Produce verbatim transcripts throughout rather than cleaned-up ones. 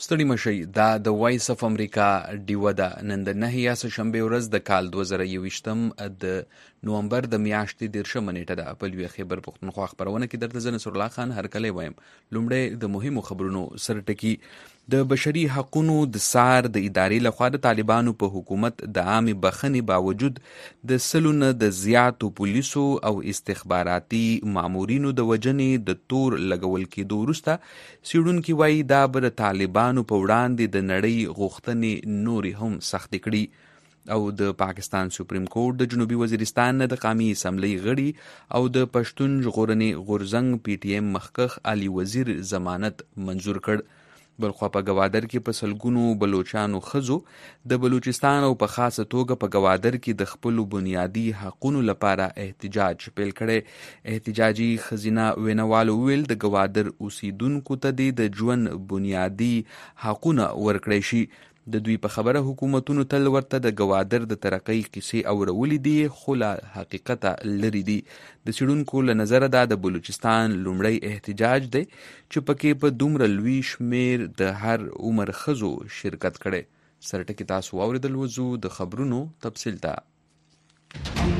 ستړي مشئ دا د وایس اف امریکا ډیوه ده. نن د نهه یا شنبې ورځ د کال دوه زره یوویشتم د نومبر د میاشتې دېرشمه نیټه ده. په لوی خیبر پښتونخوا خپرونه کې درته زه نصر الله خان هرکلی وایم. لومړی د مهمو خبرونو سرټکي. د بشري حقونو د سار د ادارې لخوا د طالبانو په حکومت د عامې بخښنې باوجود د سلو نه د زیاتو پولیسو او استخباراتي مامورینو د وجنې د تور لګول کېدو وروسته څېړونکي وایي دا به د طالبانو په وړاندې د نړۍ غوښتنې نورې هم سختې کړي. او د پاکستان سپریم کورټ د جنوبي وزیرستان نه د قامي اسمبلی غړي او د پښتون ژغورنې غورځنګ پی ټی ایم مخکښ علي وزیر ضمانت منظور کړ. بلخوا په ګوادر کې په سلګونو بلوچانو ښځو د بلوچستان او په خاصه توګه په ګوادر کې د خپلو بنیادي حقونو لپاره احتجاج پیل کړی. احتجاجي ښځینه ویناوالو وویل د ګوادر اوسیدونکو ته د ژوند بنیادي حقونه ورکړی شي. د دوی په خبره حکومتونو تل ورته د ګوادر د ترقۍ کیسې اورولې دي خو له حقیقته لرې دي. د څېړونکو له نظره دا د بلوچستان لومړی احتجاج دی چې پکې په دومره لوی شمیر د هر عمر ښځو شرکت کړی. سرټکي تاسو واورېدل. وځو د خبرونو تفصیل ته.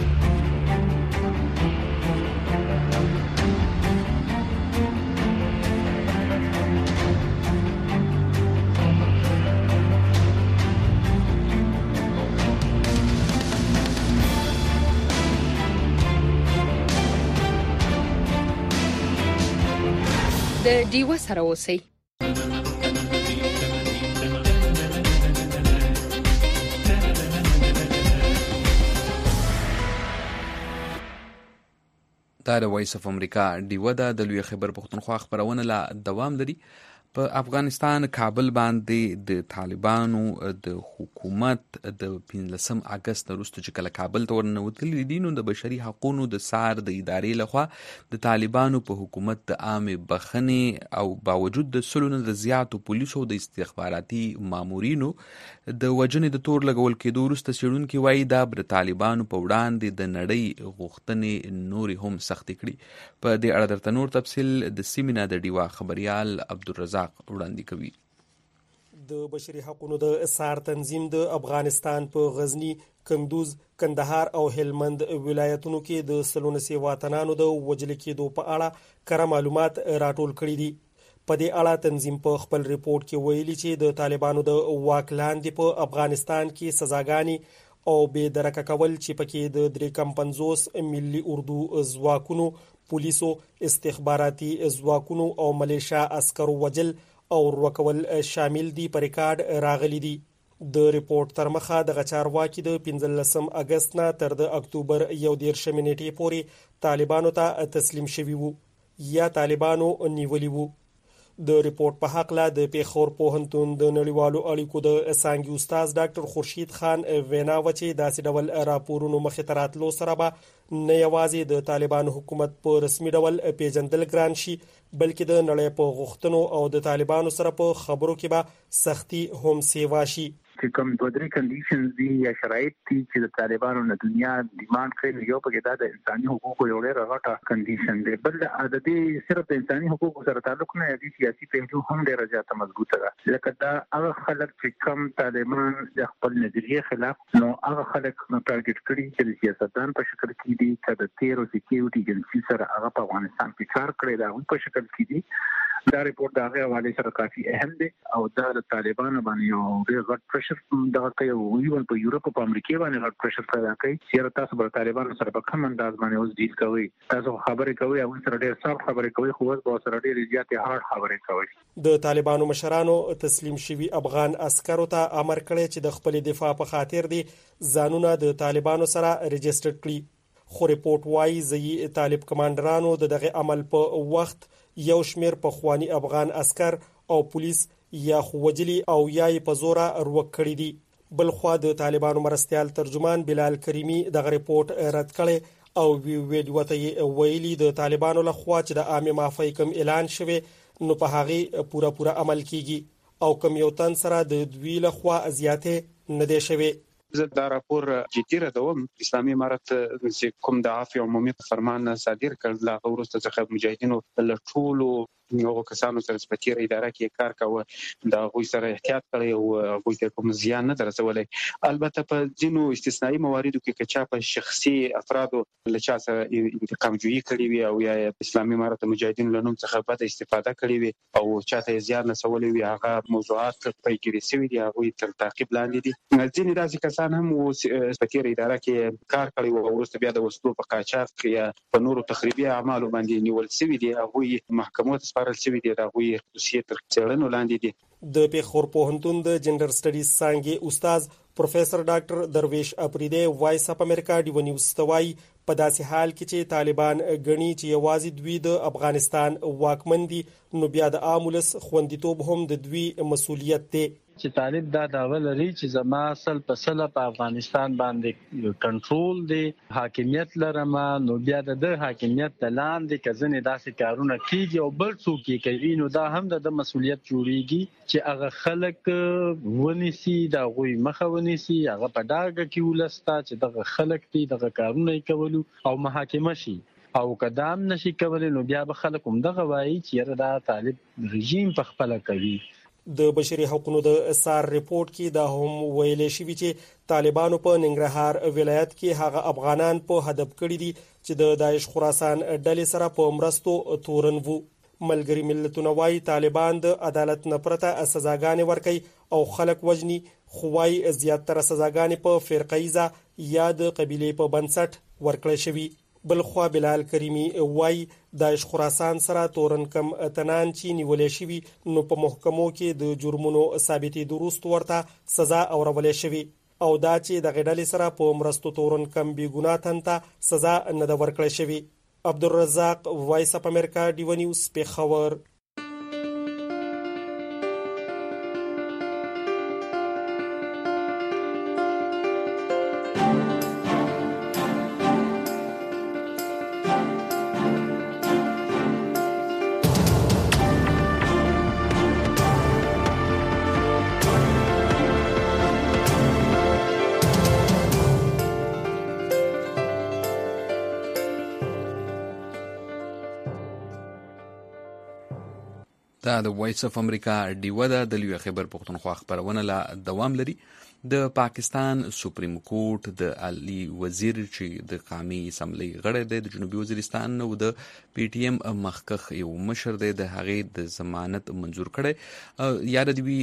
د ډیوه سره اوسئ. دا د وایس اف امریکا ډیوه ده. د لوی خیبر پښتونخوا خپرونه لا دوام لري. په افغانستان کابل باندې د طالبانو د حکومت د پنځلسم اګست وروسته چې کله کابل ته ورننوتلي دي نو د بشري حقونو د سار د ادارې لخوا د طالبانو په حکومت د عامې بخښنې او باوجود د سلو نه د زیاتو پولیسو او د استخباراتي مامورینو د وجنې د تور لګول کېدو وروسته څېړونکي وایي دا به د طالبانو په وړاندې د نړۍ غوښتنې نورې هم سختې کړي. په دې اړه درته نور تفصیل د سیمې نه د ډیوه خبریال عبدالرزاق وړاندې کوي. د بشري حقونو د سار تنظیم د افغانستان په غزنی، کندوز، کندهار او هلمند ولایتونو کې د سلونه سي وطنانو د وجل کېدو په اړه کره معلومات راټول کړي دي. په دې اړه تنظیم په خپل ریپورت کې ویلي چې د طالبانو د واک لاندې په افغانستان کې سزاګانې او بې درکه کول چې پکې د درې کم پنځوس ملي اردو ځواکونو، پولیسو، استخباراتي ځواکونو او ملیشیا عسکرو وجل او ورکول شامل دي په ریکارډ راغلي دي. د ریپورت تر مخه د چارواکي د پنځلسم اګست نه تر د اکتوبر یو دېرشمې نیټې پورې طالبانو ته تسلیم شوي وو یا طالبانو نیولي وو. د ریپورت په حق لا د پیښور پوهنتون د نړیوالو اړیکو د څانګې استاد ډاکټر خورشید خان وینا و چې داسې ډول راپورونو مخې ته راتلو سره به نه یوازې د طالبانو حکومت په رسمي ډول پیژندل ګران شي بلکې د نړۍ په غوښتنو او د طالبانو سره په خبرو کې به سختي هم سیوا شي. چې کوم دوه درې کنډیشنز دي یا شرایط دي چې د طالبانو نه دنیا ډیماند کوي، یو پکې دا د انساني حقوقو یو ډېر غټه کنډیشن دی. بل د دې صرف د انساني حقوقو سره تعلق نه لري، سیاسي پهلو هم ډېر زیاته مضبوطه ده. لکه دا هغه خلک چې کم طالبان د خپل نظریې خلاف نو هغه خلک نو ټارګټ کړي چې د سیاستدان په شکل کې دي، چې د تیر او سکیورټي ایجنسی سره هغه په افغانستان کې کار کړی دا هم په شکل کې دي. دا ریپورت د هغه حواله سره کافي اهم دی او دا د طالبانو باندې یو ډېر غټ پرشر دا کوي او ایون په یورپ او په امریکا باندې غټ پرشر پیدا کوي چې تاسو به طالبانو سره په کوم انداز باندې اوس ډیل کوي، تاسو خبرې کوي او سره ډېر سخت خبرې کوي خو اوس به سره ډېر زیاتې هارد خبرې کوي. د طالبانو مشرانو تسلیم شوي افغان عسکرو ته امر کړی چې د خپل دفاع په خاطر دي ځانونه د طالبانو سره ريجستر کړي. خو ریپورت وايي ځي طالب کمانډرانو د دغه عمل په وخت یو شمیر په خواني افغان عسكر او پولیس یا خوجلی او یا په زوره روک کړی دي. بل خو د طالبانو مرستيال ترجمان بلال کریمی دغه ریپورت رد کړي او ویل وته ویلي د طالبانو له خوا چې د عامه معافی کوم اعلان شوی نو په هغه پورا پورا عمل کیږي او کوم یو تن سره د دوی له خوا ازیاته نه دی شوی. زه دا راپور جدي ردوم. اسلامي امارت چې کوم د عفو عمومي فرمان صادر کړ لا ورسته څخه مجاهدینو له ټولو هغه کسانو سره په تیر اداره کې کار کاوه دا غوي سره احتیاط کړی او غوي ته کوم زیان نه درسولای. البته په ځینو استثنایی مواردو کې کچا په شخصي افرادو لچا سره انتقام جوړی کړی وي او یا اسلامي امارت مجاهدین له نوم څخه بد استفاده کړی وي او چاته زیان رسولې وي هغه موضوعات پیګری سوي دي هغه تر تعقیب لاندې دي. ځینې داسې کسان هم اوس په تیر اداره کې کار کړی او وروسته بیا د وسلو په قاچاق کې په نورو تخریبي اعمالو باندې نیول شوی دي هغه محکمو ته سپارل شوی دي هغه دوسیې تر څېړنو لاندې دي. د پیښور پوهنتون د جنډر سټډیز څانګې استاد پروفیسور ډاکټر درویش اپریدی وایس اپ امریکا ډیو نیوز توای په داسې حال کې چې طالبان غني چې یوازې دوی د افغانستان واکمن دي نو بیا د عامولس خوندیتوب هم د دوی مسولیت دی. چې طالب دا داوا لري چې زما اصل په سله په افغانستان باندې کنټرول دی حاکمیت لرم نو بیا د حاکمیت د لاندې کزنې داسې کارونه کیږي او بل څوک یې کوي نو دا هم د مسولیت جوړیږي چې هغه خلک ونیسي دا غوي مخه ونیسي هغه په ډاګه کې ولستا چې دغه خلک دي دغه کارونه کولو او محاکمه شي او قدم نشي کولای نو بیا به خلک هم دغه وایي چې دا طالب رژیم په خپل کوي. د بشري حقوقو د اثار ریپورت کې دا هم ویلې شوی چې طالبانو په ننګرهار ولایت کې هغه افغانان په هدف کړی دي چې د داعش خراسان ډلې سره په مرستو تورن وو. ملګری ملتونه وايي طالبان د عدالت نه پرته سزاګانې ورکوي او خلک وژني خو وايي زیاتره سزاګانې په فرقیزه یا د قبيله په بنسټ ورکړل شوی. بلخوا بلال کریمی وای داعش خراسان سره تورن کم تنان چې نیولې شوی نو په محکمو کې د جرمونو ثابتې درست ورته سزا اورولې شوی او دا چې د غډلې سره په مرستو تورن کم بی ګناه تنته سزا نه د ورکړې شوی. عبدالرزاق وایس اپ امریکا ډیو نیوز پیښور. دا د وایس اف امریکا ډیو ده د لوی خبر پښتونخوا خبرونه لا دوام لري. د پاکستان سپریم کورټ د علي وزیر چې د قومي اسمبلی غړی دی د جنوبي وزیرستان او د پی ټی ایم مخکخ یو مشر دی د هغې د ضمانت منظور کړی. یاد دی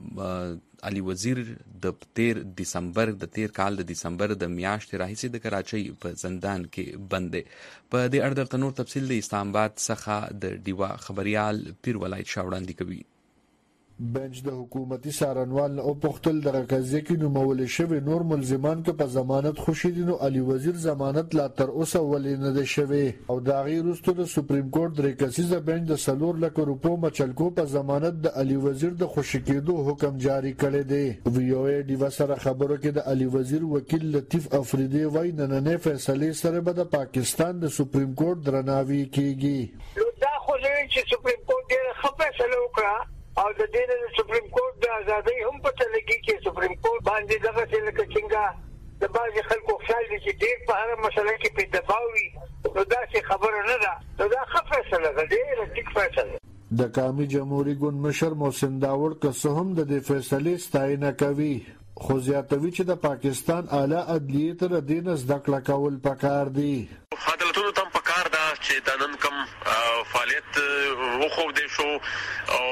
علي وزیر د تیر دسمبر د تیر کال د دسمبر د میاشتې راهیسې د کراچۍ په زندان کې بند دی. په دې اړه درته نور تفصیل د اسلام آباد څخه د ډیوا خبريال پیر ولایت شاوړاندې کوي. بنچ د حکومتي سارنوال او پختل دغه قضیه کې نومول شوی نور ملزمان که په ضمانت خوشی دي نو علي وزیر ضمانت لا تر اوسه ولې نه ده شوی او دا غیر وروسته د سپریم کورټ درې کسیزه بنچ د سلور لک روپو مچلکو په ضمانت د علي وزیر د خوشی کېدو حکم جاری کړی دی. وی او ای ډیوا سره خبرو کې د علي وزیر وکیل لطیف افریدی وای نننې فیصله سره به د پاکستان د سپریم کورټ درناوی کیږي. دا خو چې سپریم کورټ ډېر ښه فیصله وکړه او د دې د سپریم کورټ د ازادۍ هم پته لګي چې سپریم کورټ باندې دغه څه لکه څنګه د بعض خلکو خیال دي چې ډېر په هر مسله کې په دفاع وي نو دا څه خبره نه ده نو دا ښه فیصله ده ډېره ټیک فیصله. د قومي جمهوریت ګوند مشر محسن داوړ که هم د دې فیصلې ستاینه کوي خو زیاتوي چې د پاکستان اعلی عدلیه تر دې نه زده کړه کول پکار دي. عدالتونو ته پکار ده چې د نن کم فعالیت وخو دي شو او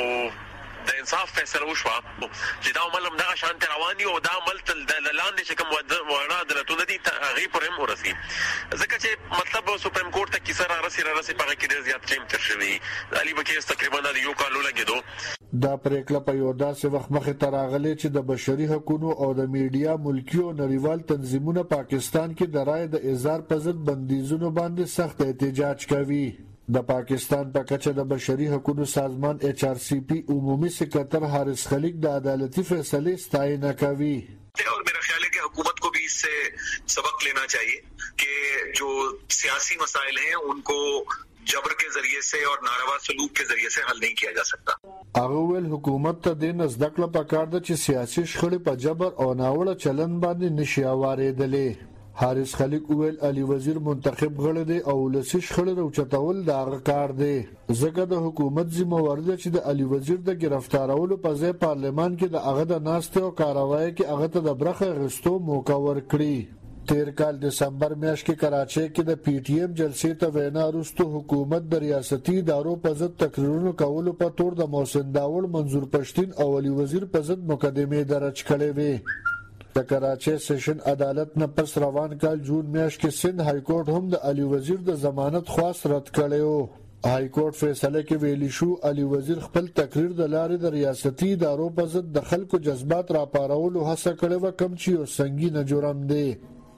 د انصاف فیصله وشوه چې دا عمل هم دغه شانت روان دي او دا عمل تل د لاندې چې کوم وړه عدالتونه دي هغې پورې هم ورسي ځکه چې مطلب سپریم کورټ ته کیسه را رسي را رسي په هغې کې ډېر زیات ټایم تېر شوي د علي بکیس تقریبا د یو کال ولګېدو. دا پریکړه په یو داسې وخت مخې ته راغلی چې د بشري حقوقو او د میډیا ملکي او نړیوال تنظیمونه پاکستان کې د رایې د اظهار په ضد بندیزونو باندې سخت احتجاج کوي. د پاکستان په کچه د بشري حقوقو سازمان ایچ آر سی پی عمومي سکرټر حارث خلیق د عدالتي فیصلې ستاینه کوي. اور میرا خیال ہے کہ حکومت کو بھی اس سے سبق لینا چاہیے کہ جو سیاسی مسائل ہیں ان کو جبر کے ذریعے سے اور ناروا سلوک کے ذریعے سے حل نہیں کیا جا سکتا. هغه ول حکومت ته د نزد کړه پکار د چې سیاسي شخړې په جبر او ناوړه چلن باندې نشي اوریدلې. حارث خلیق ویل علي وزیر منتخب غړی دی او ولسي شخړې راوچتول د هغه کار دی ځکه د حکومت ذمہواري ده چې د علي وزیر د گرفتارولو په ځای پارلمان کې د هغه د ناستې او کاروایی کې هغه ته د برخه اخیستو موقع ورکړي تیر کال دسمبر میاشت کې کراچۍ کې د پی ټی ایم جلسې ته وینا وروسته حکومت د ریاستي ادارو په ضد تقریرونو کولو په تور د محسن داوړ منظور پښتین او علي وزیر په ضد مقدمې درج کړې وې د کراچۍ سیشن عدالت نه پس روان کال جون میاشت کې سند های کورټ هم د علي وزیر د ضمانت خواست رد کړی و های کورټ فیصله کې ویلي شو علي وزیر خپل تقریر د لارې د ریاستي ادارو په ضد د خلکو جذبات راپارولو هڅه کړې وه کوم چې یو سنګینه جرم دی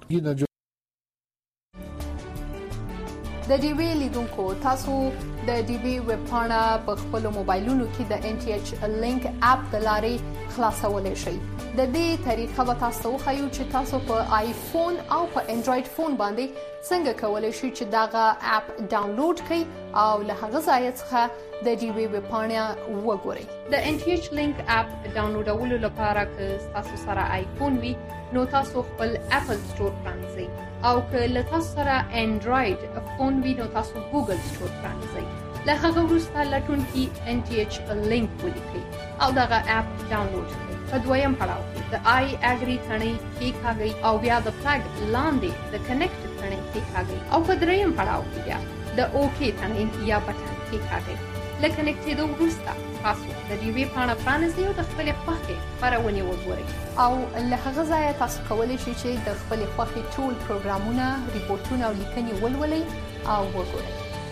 د ډیوی لیدونکو تاسو د ډیوی ویب پاڼه په خپل موبایلونو کې د ان ټي ایچ لینک اپ د لارې خلاصولای شئ د دې طریقه به تاسو وښیو چې تاسو په آیفون او په انډراید فون باندې څنګه کولای شئ چې داغه اپ ډاونلوډ کړئ او له هغه ځای څخه د ډیوی ویب پاڼه وګورئ د ان ټي ایچ لینک اپ ډاونلوډولو لپاره که تاسو سره آیفون وي نو تاسو خپل اپل سٹور پرانځئ او که له تاسو سره انډراید فون وي نو تاسو ګوګل سٹور پرانځئ له هغه وروسته لټون کې ان ټي ایچ لینک ولیکئ او دغه اپ ډاونلوډ کړئ په دویم پړاو کې د آی اګری تڼۍ کېکاږئ او بیا د فلګ لاندې د کنیکټ تڼۍ کېکاږئ او په دریم پړاو کې بیا د اوکې تڼۍ یا بټن کېکاږئ له کنیکټېدو وروسته تاسو د ډیوی پاڼه پرانیزئ او د خپلې خوښې خپرونې وګورئ او له هغه ځایه تاسو کولی شئ چې د خپلې خوښې ټول پروګرامونه ریپورټونه او لیکنې ولولئ او وګورئ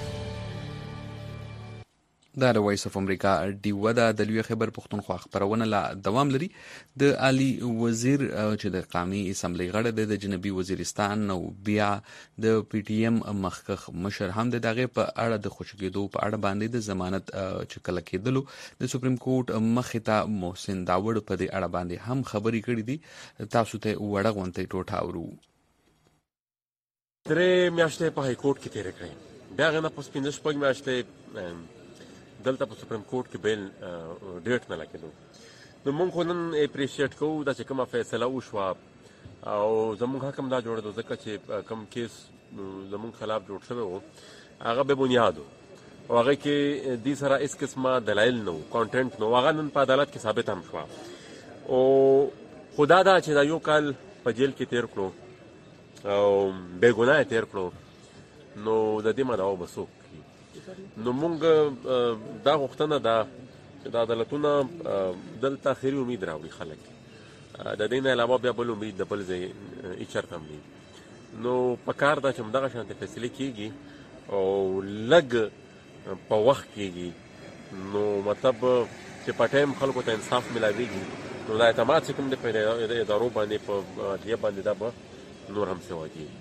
دا د وایس اف امریکا ډیوه ده د لوی خبر پښتونخوا خبرونه لا دوام لري د علي وزیر چې د قومي اسمبلی غړی دی د جنوبي وزیرستان او بیا د پی ټی ایم مخکخ مشر هم د دغه په اړه د خوشګېدو په اړه باندې د ضمانت چکل کېدلو د سپریم کورټ مخته محسن داوړ په دې اړه باندې هم خبري کړې دي تاسو ته وړه غونټه ټوټه اورو درې میاشتې په های کورټ کې تیر کړې بیا غنه په سپینځ شپږ میاشتې دلته په سپریم کورټ کې بیل ډیټ نه لګیدو نو موږ خو نن اپریشیټ کوو دا چې کومه فیصله وشوه او زموږ حکم دا جوړېدو ځکه چې کوم کیس زموږ خلاف جوړ شوی و هغه بې بنیادو او هغه کې دې سره هېڅ قسمه دلایل نه و کانټینټ نه و هغه نن په عدالت کې ثابت هم شوه او خو دا ده چې دا یو کال په جیل کې تیر کړو او بې ګناه تیر کړو نو د دې مدعا به څوک نو مونږ دا غوښتنه ده چې د عدالتونه دلته خیري امید راوړي خلک د دې نه علاوه بیا بل امید د بل ځای هېڅ چېرته هم نه نو په کار ده چې همدغه شانتې فیصلې کېږي او لږ په وخت کېږي نو مطلب چې په ټایم خلکو ته انصاف ملاویږي نو دا اعتماد چې کوم دی په ادارو باندې په عدلیه باندې دا به نور هم سوا کېږي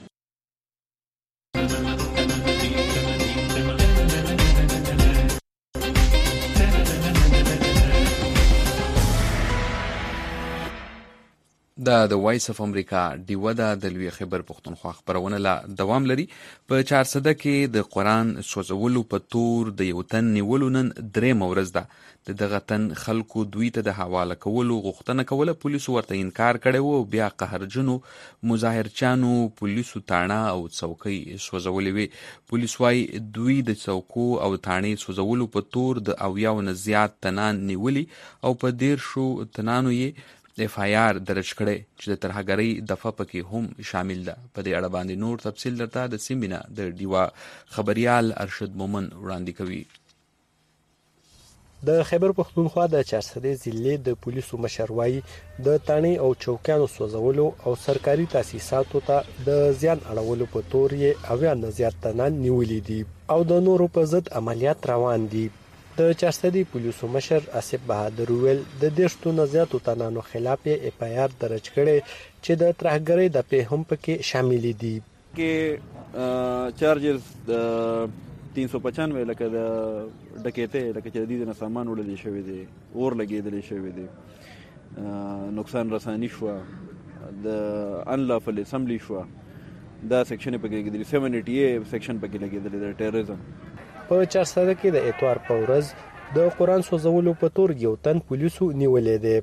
دا د وایس اف امریکا ډیوه ده د لوی خبر پښتونخوا خبرونه لا دوام لري په چارسده کې د قرآن سوځولو په تور د یو تن نیولو نن درې مورز ده د دغه تن خلکو دوی ته د حواله کولو غوښتنه کوله پولیسو ورته انکار کړی و بیا قهرجنو مظاهرچانو پولیسو تاڼه او څوکۍ سوځولې وې پولیس وايي دوی د څوکو او تاڼې سوځولو په تور د اویاو نه زیات تنان نیولي او په دیرشو تنانو یې اف آی آر درج کړی چې د ترهګرۍ دفعه پکې هم شامل ده په دې اړه باندې نور تفصیل درته د سیمینه د ډیوا خبريال ارشد مومن وړاندې کوي د خیبر پښتونخوا د چارسده ضلع د پولیسو مشروي د تانی او چوکانو سوځولو او سرکاري تاسیساتو ته د زیان اړولو په تور یې اویا نه زیات تنان نیولې دي او د نورو په ضد عملیات روان دي د چارسدي پولیسو مشر آصف بهادر ویل د دیشتو نه زیاتو تنانو خلاف اف آی آر درج کړي چې د ترهګرۍ د په هم پکې شامل دي کې چارجز د تین سو پچانوے لکه د ډکېته لکه چې د دې نه سامان وړل شوی دی اور لګېدل شوی دی نقصان رسانی شو د انلافل اسمبلی شو دا سیکشن پکې لګېدل سیون ایټي اے سیکشن پکې لګېدل د ټیرریزم په چارسده کې د اتوار په ورځ د قرآن سوځولو په تور یو تن پولیسو نیولې دي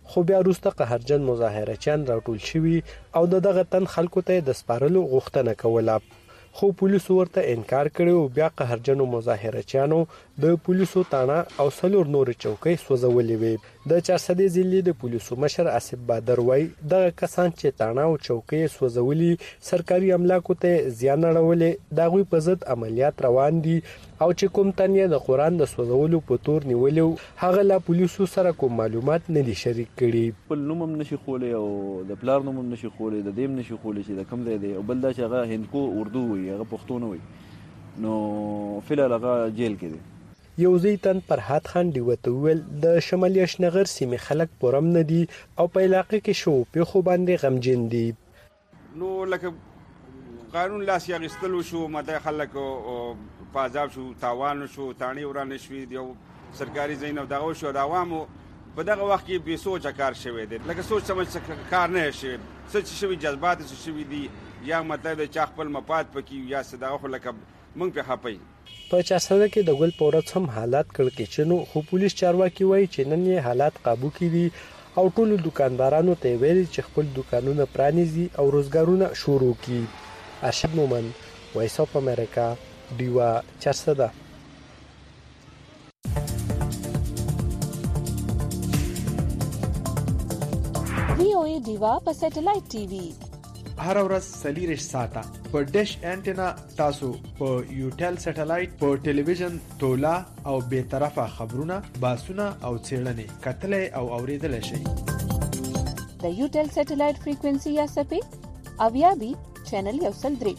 خو بیا وروسته قهرجن مظاهرچیان راټول شوي او دغه تن خلکو ته د سپارلو غوښتنه کوله، خو پولیسو ورته انکار کړی او بیا قهرجنو مظاهرچیانو د پولیسو تاڼه او څلور نورې چوکۍ سوځولې وې. د چارسدې ضلعې د پولیسو مشر آصف بادر وایي دغه کسان چې تاڼه او چوکۍ سوځولي سرکاري املاکو ته زیان اړولې، د هغوی په ضد عملیات روان دي او چې کوم تن یې د قرآن د سوځولو په تور نیولې هغه لا پولیسو سره کوم معلومات نه دي شریک کړي. خپل نوم هم نشي خولی او د پلار نوم هم نشي خولی، د دیم نشي خولی چې د کوم ځای دی، او بل دا چې هغه هندکو اردو وي هغه پښتو نه وي، نو فلحال هغه جیل کې دی. یو ځایتن فرحات خان دیوته ویل د شمالي اشنغر سیمې خلک پرم نه دي او په علاقې کې شو په خو باندې غمجن دي. نو لکه قانون لاس یې غستلو شو، مده خلک په عذاب شو، تاوان شو، تانی وران شوی دی، سرکاري زینو دغه شو، د عوامو په دغه وخت کې به سوچ کار شوی دی، لکه سوچ سمجھ کار نه شي، څه شوی جذبات څه شوی دي، یا مطلب د چا خپل مفاد پکې یا صداغه خو لکه مونږ په خپي. په چارسده کې د ګل پورت هم حالات کړکېچنو، خو پولیس چارواکي وایي چې نن یې حالات قابو کې دي او ټول دکاندارانو ته ویلي چې خپل دکانونه پرانیزي او روزګارونه شروع کړي. ارشد مومن، وایس اف امریکا، دیوا، چارسده. وی او ای دیوا په سټلایټ ټي وي هر ورځ سلیریش ساته په ډیش انټینا تاسو په یوټل سټلایټ په ټلویزیون تولا او به طرفه خبرونه باسونه او څېړنې کتلې او اوریدل شي. د یوټل سټلایټ فریکوئنسي یا سپې اویا بي چینل یو سل درې.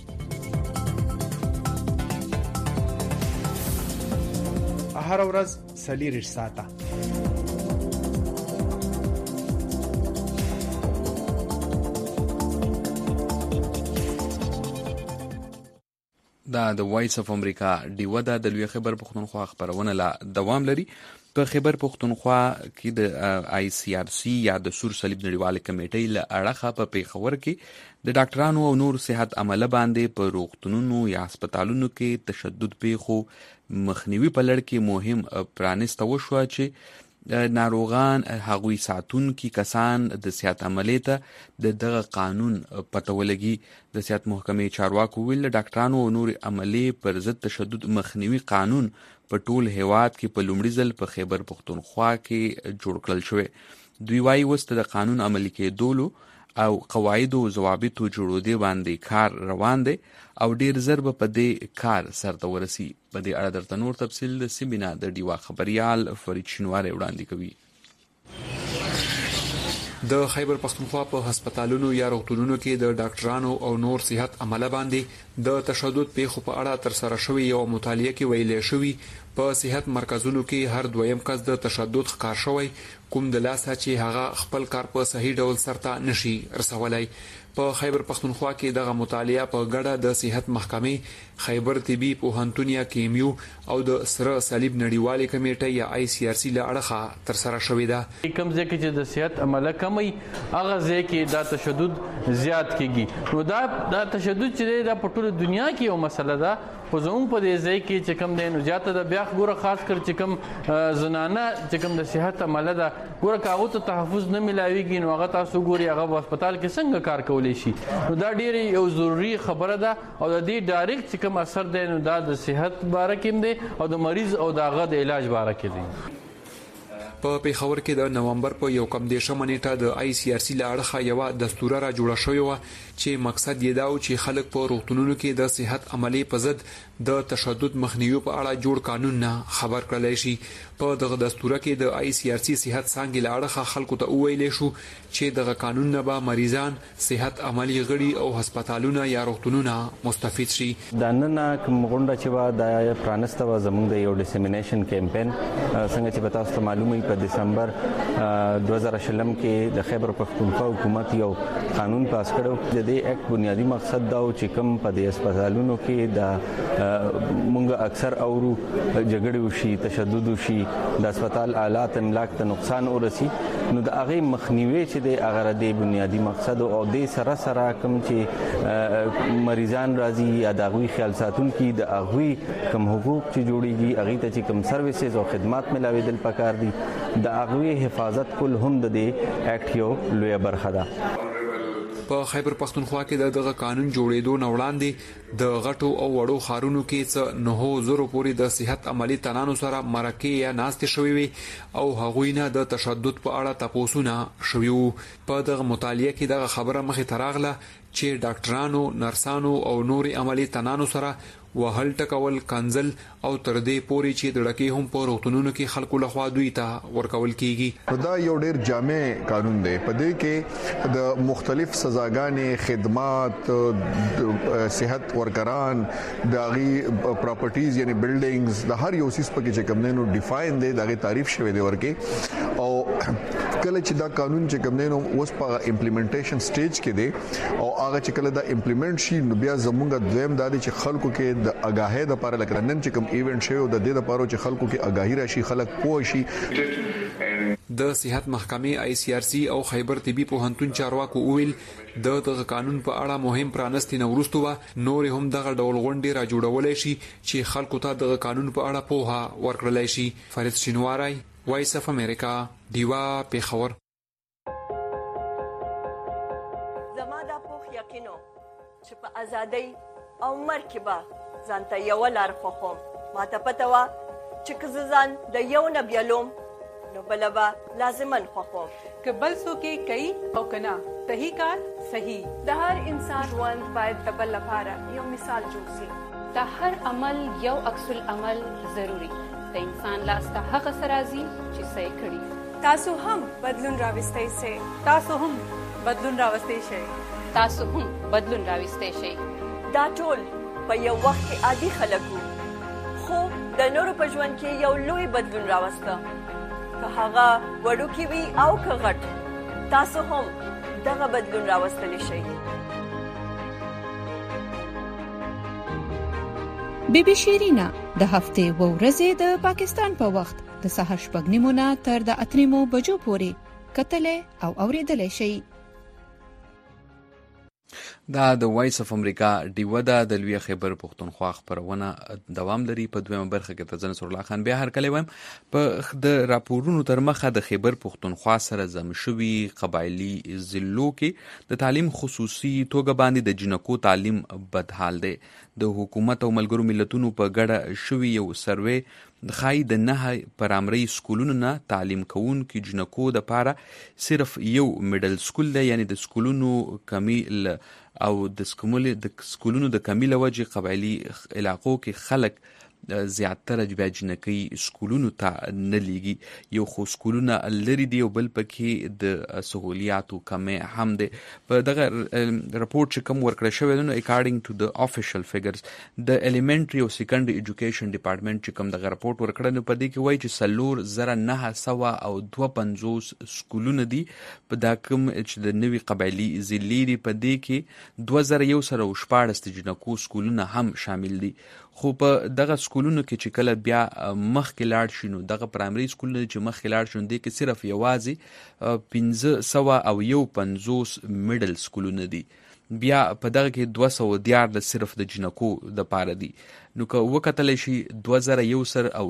هر ورځ سلیریش ساته. دا د وایس اف امریکا ډیوه ده د لوی خبر پښتونخوا خبرونه لا دوام لري. په خبر پښتونخوا کې د آی سی آر سی یا د سور صلیب نړیواله کمیټې له اړخه په پیښور کې د ډاکټرانو او نور صحت عمله باندې په روغتونونو یا هسپتالونو کې تشدد پیښو مخنیوي په لړ کې مهم پرانسته وشو چې ناروغان هغوی ساتون کی کسان د صحت عملې ته د دغه قانون پته ولګي. د صحت محکمې چارواکو ویل ډاکټرانو او نور عملې پر ضد تشدد مخنیوي قانون په ټول هیواد کې په لومړي ځل په خیبر پښتونخوا کې جوړ کړل شوی. دوی وايي وسته د قانون عملي کېدولو او قواعدو او ضوابطو جوړېدو باندې کار روان دی او ډیر زر به په دې کار سرته ورسي. په دې اړه درته نور تفصیل د سیمینار د ډیوا خبريال فرید شینواری وړاندې کوي. د خیبر پښتونخوا په هسپتالونو یا روغتونونو کې د ډاکټرانو او نور صحت عمله باندې د تشدد پیښو په اړه تر سره شوی یو مطالعه کې ویلې شوی په صحت مرکزونو کې هر دویم کس د تشدد ښکار شوی، کوم د لاسه چې هغه خپل کار په صحیح ډول سرته نشي رسولای. په خیبر پښتونخوا کې دغه مطالعه په ګډه د صحت محکمې، خیبر طبي پوهنتون یا کیمیو او د سره صلیب نړیواله کمیټه یا آی سی آر سی له اړخه تر سره شوې ده. کوم ځکه چې د صحت عمله کمی هغه ځکه دا تشدد زیات کیږي. نو دا د تشدد چې د په ټول دنیا کې یو مسله ده، خو زموږ په دې ځای کې چې کوم دی نو زیاته د بیا ګوره خاص کر چې کوم زنانه چې کوم د صحت عمله ده ګوره کاغو ته تحفظ نه ملاويږي، نو هغه تاسو ګوري هغه په هسپتال کې څنګه کار کولی شي. نو دا ډیره یو ضروری خبره ده او د دې ډایرکټ چې کوم اثر دی نو دا د صحت باره کې دی او د مریض او د هغه د علاج باره کې دی. په پیښور کې د نومبر په یو کم دیشمه نیټه د آی سی آر سی له اړخه یو دستور را جوړ شوی و چې مقصد یې دا و چې خلک په روغتونونو کې د صحت عملي په ضد د تشدد مخنیوي په اړه جوړ قانون نه خبر کړل شي. په دغه دستور کې د آی سی آر سی صحت څنګه له اړخه خلکو ته ویل شو چې دغه قانون نه به مریضان، صحت عملي غړي او هسپتالونه یا روغتونونه مستفید شي. د نن کوم غونډه چې وا د پرانسته و زموږ د یو ډیسیمینیشن کمپاین څنګه چې تاسو معلومه په دسمبر دوه زره شلم کې د خیبر پښتونخوا حکومت یو قانون پاس کړو. د دې اکټ بنیادی مقصد دا و چې کوم په دې هسپتالونو کې د مونږ اکثر اورو جګړې وشي، تشدد وشي، د هسپتال آلات املاک ته نقصان ورسي، نو د هغه مخنیوي چې د هغه د بنیادی مقصد او د سره سره کوم چې مریضان راځي یا د هغوی خیال ساتون کې د هغوی کوم حقوق چې جوړیږي هغه ته چې کوم سرویسز او خدمات ملاوي دل پکار دي د هغوی حفاظت کول هم د دې اکټ یو لویه برخه ده. په خیبر پختونخوا کې د دغه قانون جوړېدو نه وړاندې د غټو او وړو ښارونو کې څه نه زرو پورې د صحت عملی تنانو سره مرکې یا ناستې شوې وي او هغوی نه د تشدد په اړه تپوسونه شوي وو. په دغه مطالعه کې دغه خبره مخې ته راغله چې ډاکټرانو، نرسانو او نوري عملی تنانو سره وهل ټکول، کنزل او تر دې پورې چې د ډکې هم په روغتونونو کې خلکو لخوا دوی ته ورکول کیږي. دا یو ډیر جامع قانون دی. په دې کې د مختلف سزاګانې، خدمات، صحت ورکران، داغي پراپرټیز یعنی بلډینګز، د هر یو سیس په کې چې کوم نه ډیفاین دی، دغه تعریف شوی دی ورکه. او کله چې دا قانون چې کوم نه اوس په امپلیمنټیشن سټیج کې دی او هغه چې کله دا امپلیمنټ شي نو بیا زموږ دویم دا دی چې خلکو کې د اگاهی د لپاره لکه نن چې کوم ایونت شوی د دې لپاره چې خلکو کې اگاهی راشي، خلک پوه شي. د صحت محکمې آی سی آر سی او خیبر طبي پوهنتون چارواکو ویل د دغه قانون په اړه مهم پرانستي نه ورستو نور هم دغه ډول غونډې را جوړولای شي چې خلکو ته دغه قانون په اړه پوهه ورکړلای شي. فرید شینواری، وایس اف امریکا، دیوا پیښور. زما دا پوخ یقینو چې په ازادۍ او مرکبه ځانته یو لار خوخم. ما ته پته وا چې که زه ځان د یو نه بیلوم نو بله به لازمن خوخم. که بل څوک یې کوي او که نه، صحیح کار صحیح. د هر انسان ژوند باید د بل لپاره یو مثال جوړ شي. د هر عمل یو عکس العمل ضروري. د انسان لاس ته هغه څه راځي چې څه یې کړي. تاسو هم بدلون راوستی شئ. تاسو هم بدلون راوستی شئ. تاسو هم بدلون راوستی شئ. دا ټول په یو وخت کې عادي خلک وو، خو د نورو په ژوند کې یو لوی بدلون راوسته. که هغه وړوکی وي او که غټ، تاسو هم دغه بدلون راوستلی شئ. بی بی شیرینا د هفتې و ورځې د پاکستان په وخت د سهار شپږ نیمو نه تر د اته نیمو بجو پورې کتلې او اوریدلې شئ. دا د وایس اف امریکا ډیوه ده د لوی خیبر پختونخوا خبرونه دوام لري. په دویمه برخه کې تر ځنه سرلا خان بیا هر کله وایم په د راپورونو تر مخه د خیبر پختونخوا سره زم شوي قبایلی ضلعو کې د تعلیم خصوصي توګه باندې د جنکو تعلیم بدحال دی. د حکومت او ملګرو ملتونو په ګډه شوي یو سروې د خای د نه پرامري سکولونو نه تعلیم کوونکو جنکو د پاره صرف یو میډل سکول دی، یعنی د سکولونو کمی او د سکولونو د سکولونو د کمی لوجه قبایلی علاقو کې خلک زیاتره بیا جنکۍ سکولونو ته نه لیږي. یو خو سکولونه لري دی او بل پکې د سهولیاتو کمې هم دی. په دغه رپورټ چې کوم ورکړی شوی دی نو اکارډینګ ټو د افیشل فیګرز د الیمنټري او سیکنډري ایجوکیشن ډپارټمنټ چې کوم دغه رپورټ ورکړی نو په دې کې وایي چې څلور زره نه سوه او دوه پنځوس سکولونه دي. په دا کوم چې د نوي قبایلي ضلعې دي په دې کې دوه زره یو سره او شپاړس د جنکو سکولونه هم شامل دي. خو په دغه سکولونو کې چې کله بیا مخکې لاړ شي نو دغه پرایمري سکولونه چې مخکې لاړ شي نو دې کې صرف یوازې پنځه سوه او یو پنځوس میډل سکولونه دي. بیا په دغه کې دوه سوه دیارلس صرف د جنکو د پاره دي. نو که وکتلی شي دوه زره یو سر او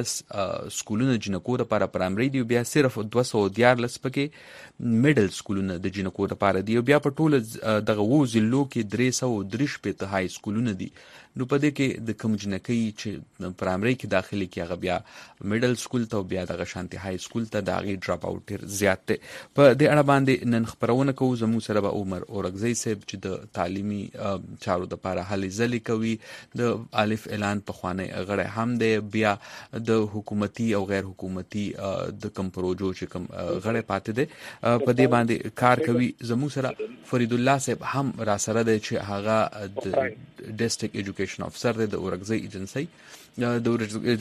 شپاړس سکولونه جنکو دپاره پرایمري دي، بیا صرف دوه سوه دیارلس پکې میډل سکولونه د جنکو دپاره دي، او بیا په ټوله دغه اوو ضلعو کې درې سوه درې شپېته های سکولونه دي. نو په دې کې د کوم جنکۍ چې پرایمري کې داخلي کې هغه بیا میډل سکول ته او بیا دغه شانتي های سکول ته د هغې ډراپ اوټ ډېر زیات دی. په دې اړه باندې نن خپرونه کوو. زموږ سره به عمر اورکزی صاحب چې د تعلیمي چارو دپاره هلې ځلې کوي، د الف اعلان پخوانی غړی هم دی، بیا د حکومتي او غیر حکومتي د کوم پروژو چې کوم غړی پاتې دی په دې باندې کار کوي. زموږ سره فرید الله صاحب هم را سره دی چې هغه د ډسټرکټ ایجوکیشن افسر دی د اورکزی ایجنسی د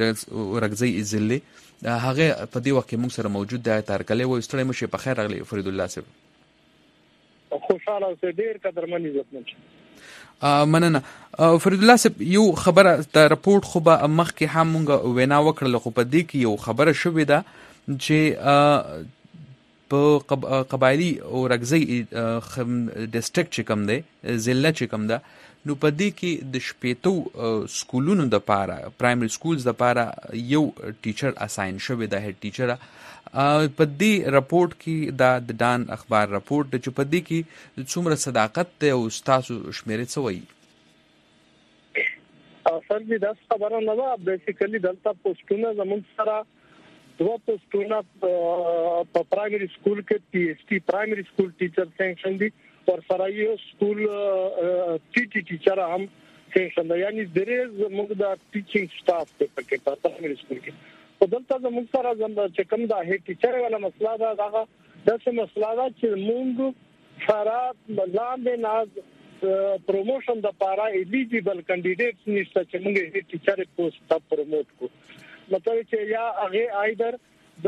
اورکزی ضلع. هغه په دې وخت کې موږ سره موجود دی. تارکلی وایي ستړی مه شئ. په خیر راغلی فرید الله صاحب. خوشحاله اوسئ. ډېر قدرمن عزتمن شئ. مننه. فرید الله صاحب، یو خبره د رپورټ خو به مخکې هم مونږ وینا وکړله، خو په دې کې یو خبره شوې ده چې په قبایلي اورکزی ډسټرکټ چې کوم دی، ضلع چې کوم ده، نو په دې کې د شپېتو سکولونو د پاره پرایمري سکولز د پاره یو ټیچر اساین شوی د هډ ټیچر په دې راپورټ کې دا د ډان اخبار راپورټ چې په دې کې څومره صداقت ته او تاسو شمیرې څه وایي سر دې دا خبره نه ده بیسیکلی دلته پوسټونه زموږ سره دوه پوسټونه په پرایمري سکول کې پی ایچ ډي پرایمري سکول ټیچر سینکشن دي اور سره یو سکول ټي ټي ټیچر هم سینکشن دی یعنی درې زموږ د ټیچینګ سټاف په کې په پرایمري سکول کې په دلته زموږ سره زموږ چې کوم دا هډ ټیچر والا مسله دا هغه د څه مسله دا چې موږ سره لاندې ناز پروموشن د پارا الیجیبل کینډیډیټس نشته چې موږ هډ ټیچر پوسټ ته پروموټ کو مطلب چې یا هغه ایدر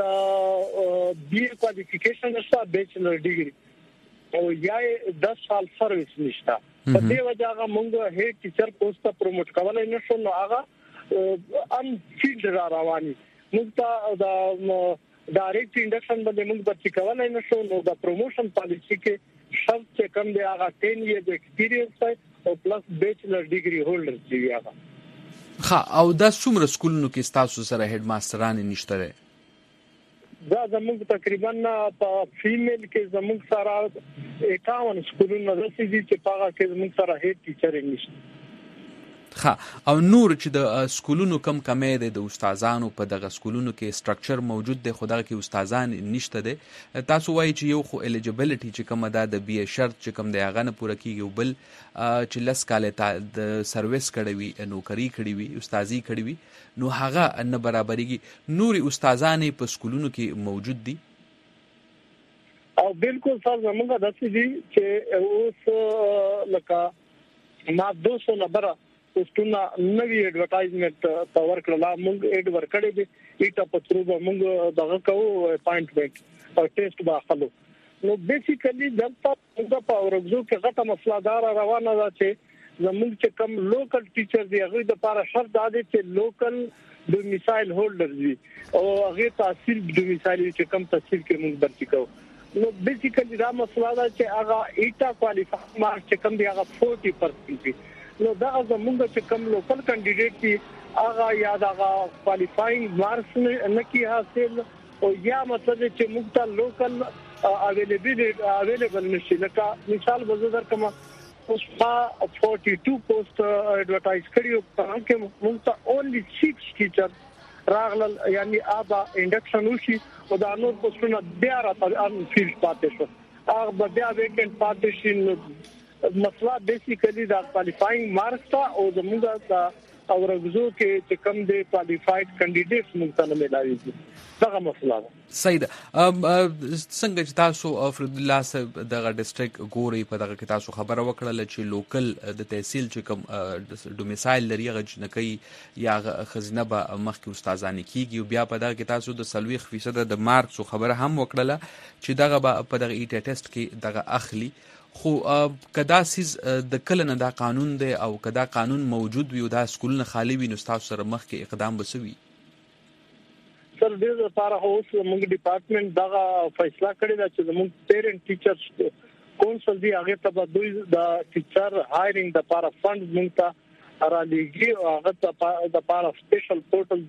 د بی اے کوالیفیکیشن نشته بیچلر ډیګري او یا دس سال سرویس نشته په دې وجه هغه موږ هډ ټیچر پوسټ ته پروموټ کولای نشو نو هغه ان فیلډ را رواني موږ ته د ډایرکټ انډکشن باندې موږ به کولای نشو نو د پروموشن پالیسی کې شرط چې کوم دی هغه ټین ایئرز ایکسپیرینس او پلس بیچلر ډیګري هولډر دی هغه ها او د څومره سکولونو کې تاسو سره هډ ماستران نشته دا زموږ تقریبا په فیمیل کې زموږ سره اکاون سکولونه رسېږي چې په هغه کې زموږ سره هډ ټیچر نشته ها او نور چې د سکولونو کم کمې ده د استادانو په دغه سکولونو کې سټرکچر موجود دی خو دغه کې استادان نشته دي تاسو وایي چې یو خو الیجیبিলিټي چې کومه ده د بی اے شرط چې کوم دی هغه نه پوره کیږي بل چې لس کاله د سرویس کړی وي نوکری کړی وي استادي کړی وي نو هغه نه برابرېږي نوري استادان په سکولونو کې موجود دي او بالکل سر زموږ د څه دي چې اوس لکه ما دو سو نبره پوسټونه نوی ایڈورټایزمنت په ورکړه موږ ایډ ورکړې دي ایټه په ترو موږ دغه کوو اپاینټمنت او ټیسټ باخلو نو بیسیکلی دلته موږ په ورغزو کې غټه مسله دار روانه ده چې زموږ چې کوم لوکل ټیچر دی هغه د لپاره شرط دی چې لوکل ډومیسایل هولډر وي او هغه تحصیل ډومیسایل چې کوم تحصیل کې موږ برتي کوو نو بیسیکلی دا مسله ده چې هغه ایټه کوالیفای مارک چې کوم دی هغه چالیس پرسنټ دی نو دا زموږ چې کوم لوکل کینډیډیټ دی هغه یا دا کوالیفاینګ مارکس نه کی حاصل او یا مطلب چې موږ ته لوکل اویلیبل اویلیبل نشي لکه مثال بزرګ کما اوس ما بیا دو پوسټ ایڈورټایز کړیو په کې موږ ته اونلی سکس ټیچر راغلل یعنی آبا انډکشن وشي او دا نور پوسټونه بیا راته ان فیلډ پاتې شو هغه بیا ویکنټ پاتې شي مسله بیسیکلی دا کوالیفاینګ مارکس تا او زموږ دا اورغزو کې چې کم دی کوالیفاید کینډیډیټس موږ ته نه ملایي دا مسله ده سید څنګه چې تاسو فرید الله صاحب دغه ډیسټریکټ ګوري په دغه کې تاسو خبره وکړه چې لوکل د تحصیل چې کوم ډومیسایل لري هغه نه کوي یا خزینه به مخکې استادانه کیږي بیا په دغه کې تاسو د سلويخ فیصد د مارکس خبره هم وکړه چې دغه په دغه ای ټی ټیسټ کې دغه اخلي خو کدا سیز د کله نه دا قانون دی او کدا قانون موجود وي او دا سکولونه خالی وي نو تاسو سره مخکې اقدام وسوي سر دې لپاره اوس موږ ډپارټمنټ دا فیصله کړی دا چې موږ پیرنټ ټیچرز کونسل دی هغه ته دوی د ټیچر هایرینګ د لپاره فند موږ ته را لېږي او هغه د لپاره سپیشل پورټل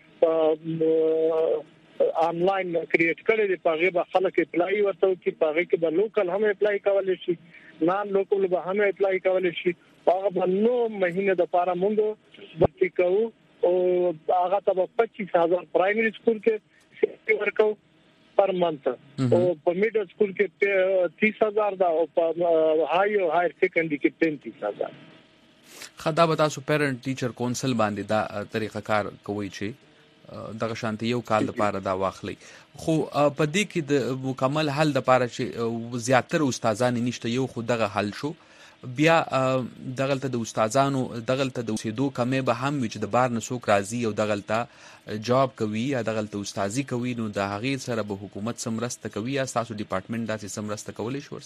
دی آنلاین کریټ کړی دی په هغه به خلک اپلای ورته کوي په هغه کې به لوکل هم اپلای کولای شي نان لوکل به هم اپلای کولای شي هغه به نو مهینه د لپاره موږ برتي کوو او هغه ته پچیس هزار پرایمري سکول کې ورکو پر منث او په میډل سکول کې تیس هزار دا او په هاي او هایر سیکنډري کې پینتیس هزار خدا به تاسو پیرنټ ټیچر کونسل باندې دا طریقه کار کوي چې دغه شانتي یو کال لپاره دا واخلي خو په دې کې د مکمل حل لپاره چې زیاتره استادان نشته یو خو دغه حل شو بیا دغلته د استادانو دغلته د اوسېدو کمې به هم وي چې د بار نه څوک راځي او دغلته جاب کوي یا دغلته استادي کوي نو د هغې سره به حکومت سمرسته کوي یا تاسو ډپارټمنټ داسې سمرسته کولی شي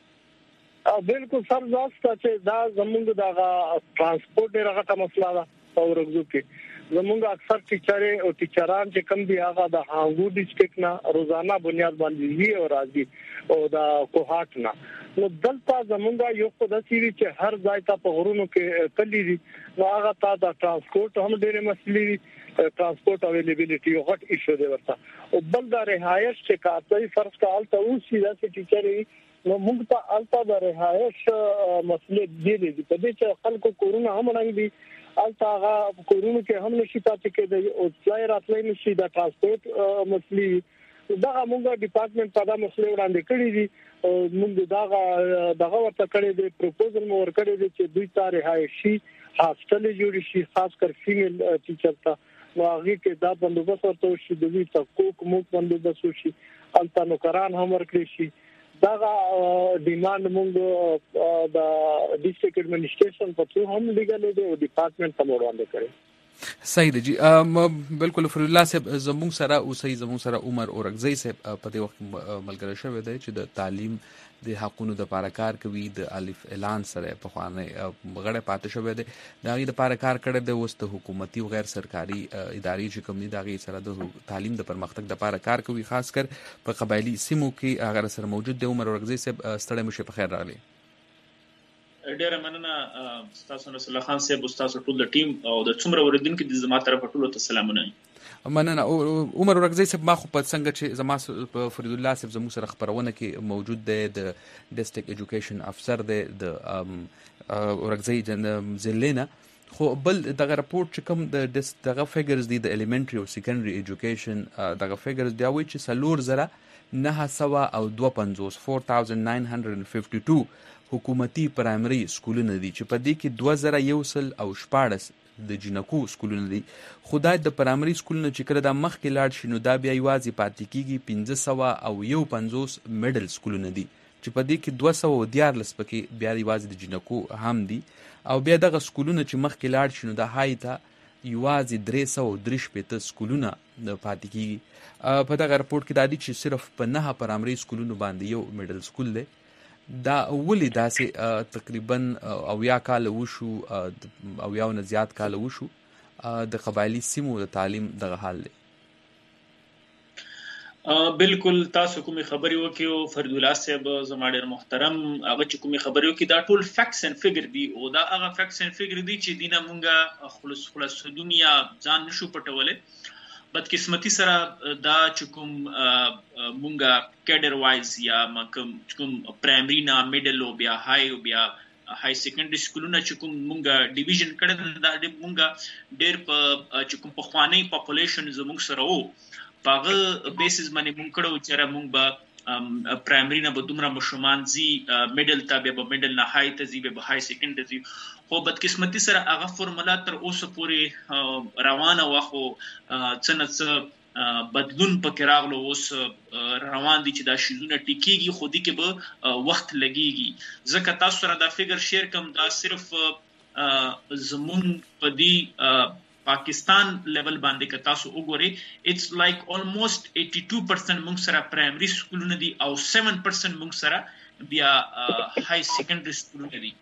ورسره بالکل سر ځاسته چې دا زموږ دغه ترانسپورت ډېره غټه مسله ده ورغزو کې زمونږ اکثر ټیچرې او ټیچران چې کم دي هغه د هانګو ډیسټریکټ نه روزانه بنیاد باندې وی او راځي او د کوهات نه نو دلته زمونږ یو خدای چې چې هر ځای ته په غرونو کې کلی دي نو هغه ته د ترانسپورت هم ډېر مسلې دي ترانسپورت اویلیبিলিټي یو غټ ایشو دی ورته او بل د رهایش چې کاته فرض کال ته اوسې د ټیچرې نو موږ ته الته د رهایش مسلې دی دي په دې چې خلکو کورونه هم رنګ دي الته هغه کورونو کې هم نشي پاتې کېدای او ځای راتلای نشي د ترانسپورت مسلې دا موږ ډپارټمنټ په دا مسلې وړاندې کړی دي موږ دا دغه ورته کړی دی پروپوزل مو ورکړی دی چې دوی ته رهایشي هاستل جوړ شي خاص کر فیمیل ټیچر ته نو هغه کې دا بندوبست ورته شي د دوی ته کوک مو بندوبست شي الته نوکران هم ورکړي شي دا ډیماند موږ د ډیسټریکټ ایڈمنسټریشن په څو هم لګل دي او ډپارټمنټ ته وړاندې کړی صحیح دی جی بالکل فرید الله صاحب زموږ سره او صحیح زموږ سره عمر اورغزی صاحب په دې وخت ملګری شوی دی چې د تعلیم د حقونو د لپاره کار کوي د الف اعلان سره په خوانه غړې پاتې شوی دی دا غي د لپاره کار کړی دی اوس د حکومتي او غیر سرکاري ادارې چې کوم دي دا غي سره د تعلیم د پرمختګ د لپاره کار کوي خاص کر په قبایلی سیمو کې هغه سره موجود دی عمر اورغزی صاحب ستړی مشه په خیر راغلی ډیره مننه استاد رسول الله خان صاحب استاد ټول ټیم او د څومره وردونکو د زما طرف ټول ته سلامونه مننه عمر اورغزی صاحب ما خو په څنګه چې زما فرید الله صاحب زموږ سره خبرونه کې موجود دی د ډیسټریکټ ایجوکیشن افسر دی د اورغزی زلینا خو بل دغه راپورټ چې کوم د دغه فیګرز دي د الیمنټری او سیکنډري ایجوکیشن دغه فیګرز دی وایي چې سلور زره نه سوا او دوه پنځوس four thousand nine hundred fifty-two حکومتي پرایمري سکولونه دي چې په دې کې دوه زره یو سل او شپاړس د جنکو سکولونه دي خدای د پرایمري سکولونه چې کړه د مخ کې لاړ شي نو دا بیا یوازې پاتې کیږي پنځه سوه او یو پنځوس میډل سکولونه دي چې په دې کې دوه سوه او دیارلس پکې بیا یوازې د جنکو هم دي او بیا دغه سکولونه چې مخ کې لاړ شي نو د های ته یوازې درې سوه او درې شپېته سکولونه پاتې کیږي په دغه راپورټ کې دا دي چې صرف په نهه پرایمري سکولونو باندې یو میډل سکول دی دا ولې داسې تقریبا اویا کال وشو اویا نه زیات کال وشو د قبایلی سیمو د تعلیم دغه حال دی بالکل تاسو کومي خبري وکيو فرید الله صاحب زما ډیر محترم هغه چې کومي خبري وکي دا ټول فیکټس اند فیګر دي او دا هغه فیکټس اند فیګر دي چې دینه مونږه خلص خلص دنیا ځان نشو پټولې بدقسمتی سره دا چې کوم مونږه کیډر وایز یا کوم پرایمري نه میډل او بیا های او بیا های سیکنډري سکولونه چې کوم مونږه ډیویژن کړل دا مونږه ډېر په چې کوم په خواني پاپولیشن زموږ سره وو پاغه بیسز باندې مونږ کړو چې مونږ به پرایمري نه به دومره مشومان زی میډل ته به میډل نه های ته زی به های سیکنډري خو بدقسمتی سره هغه فرمولا تر اوسه پورې روانه واخو څنګه څه بدلون پکې راغلو اوس روان دي چې دا شیزونه ټیکيږي خو دې کې به وخت لګيږي ځکه تاسو سره دا فیګر شیر کوم دا صرف زمون په دې پاکستان لیول باندې که تاسو وګورئ اټس لایک almost eighty-two percent موږ سره پرایمري سکولونه دي او seven percent موږ سره بیا های سیکنډري سکولونه دي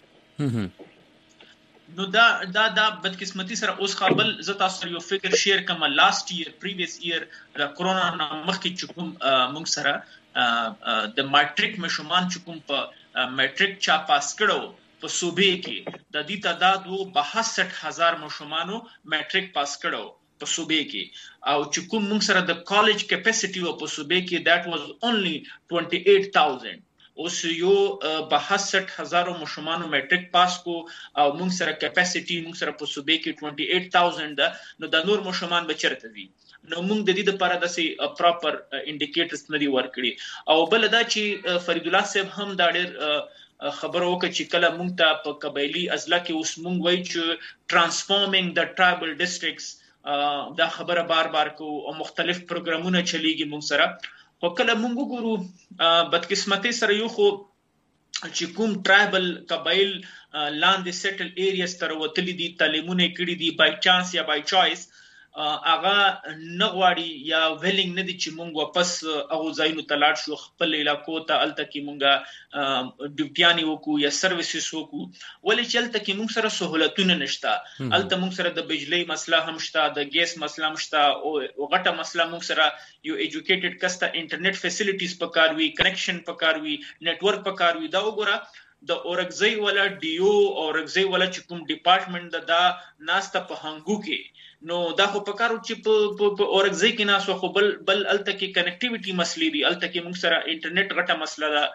نو دا دا دا بدقسمتی سره اوس قابل ز تاسو یو فکر شیر کوم لاست ایئر پریویس ایئر د کرونا مخکې چکم موږ سره د ماټریک مشومان چکم په ماټریک چا پاس کړو په صوبې کې د دې تعداد وو باسټ هزار مشومانو ماټریک پاس کړو په صوبې کې او چکم موږ سره د کالج کیپاسټي او په صوبې کې that was only twenty-eight thousand اوس یو باسټ هزار مشومانو میټریک پاس کو او موږ سره کیپاسټي موږ سره په صوبې کې twenty-eight thousand نو د نور مشومان بچرته دي نو موږ د دې لپاره د پراپر انډیکیټرز ندي ورکړي او بل دا چې فرید الله صاحب هم دا ډېر خبرو وکړي چې کله موږ ته په قبایلی اضلاع کې اوس موږ وایو چې ترانسفارمینګ د ټرایبل ډیسټریکټس دا خبره بار بار کو او مختلف پروګرامونه چلیږي موږ سره خو کله موږ وګورو بدقسمتۍ سره یو خو چې کوم ټرایبل قبایل لاندې سیټل ایریاز تر وتلي دي تعلیمونه کړي دي بای چانس یا بای چوایس هغه نه غواړي یا ویلینګ نه دي چې مونږ واپس هغه ځایونو ته لاړ شو، خپل علاقو ته الته کې مونږه ډیوټیانې وکړو یا سرویسز وکړو، ولې چې الته کې مونږ سره سہولتونه نشته. الته مونږ سره د بجلی مسله هم شته، د ګیس مسله هم شته، او غټه مسله مونږ سره یو ایجوکیټډ کس ته انټرنیټ فیسیلیټیز پکار وي، کنیکشن پکار وي، نیټورک پکار وي. دا وګوره د اورګزی ولا ډیو اورګزی ولا چې کوم ډپارټمنټ د دا ناسته په هنګو کې، نو دا خو پکارو چې په اورګزی کې ناسو خو بل بل الته کې کنیکټیویټي مسلې دي، الته کې موږ سره انټرنیټ غټه مسله ده،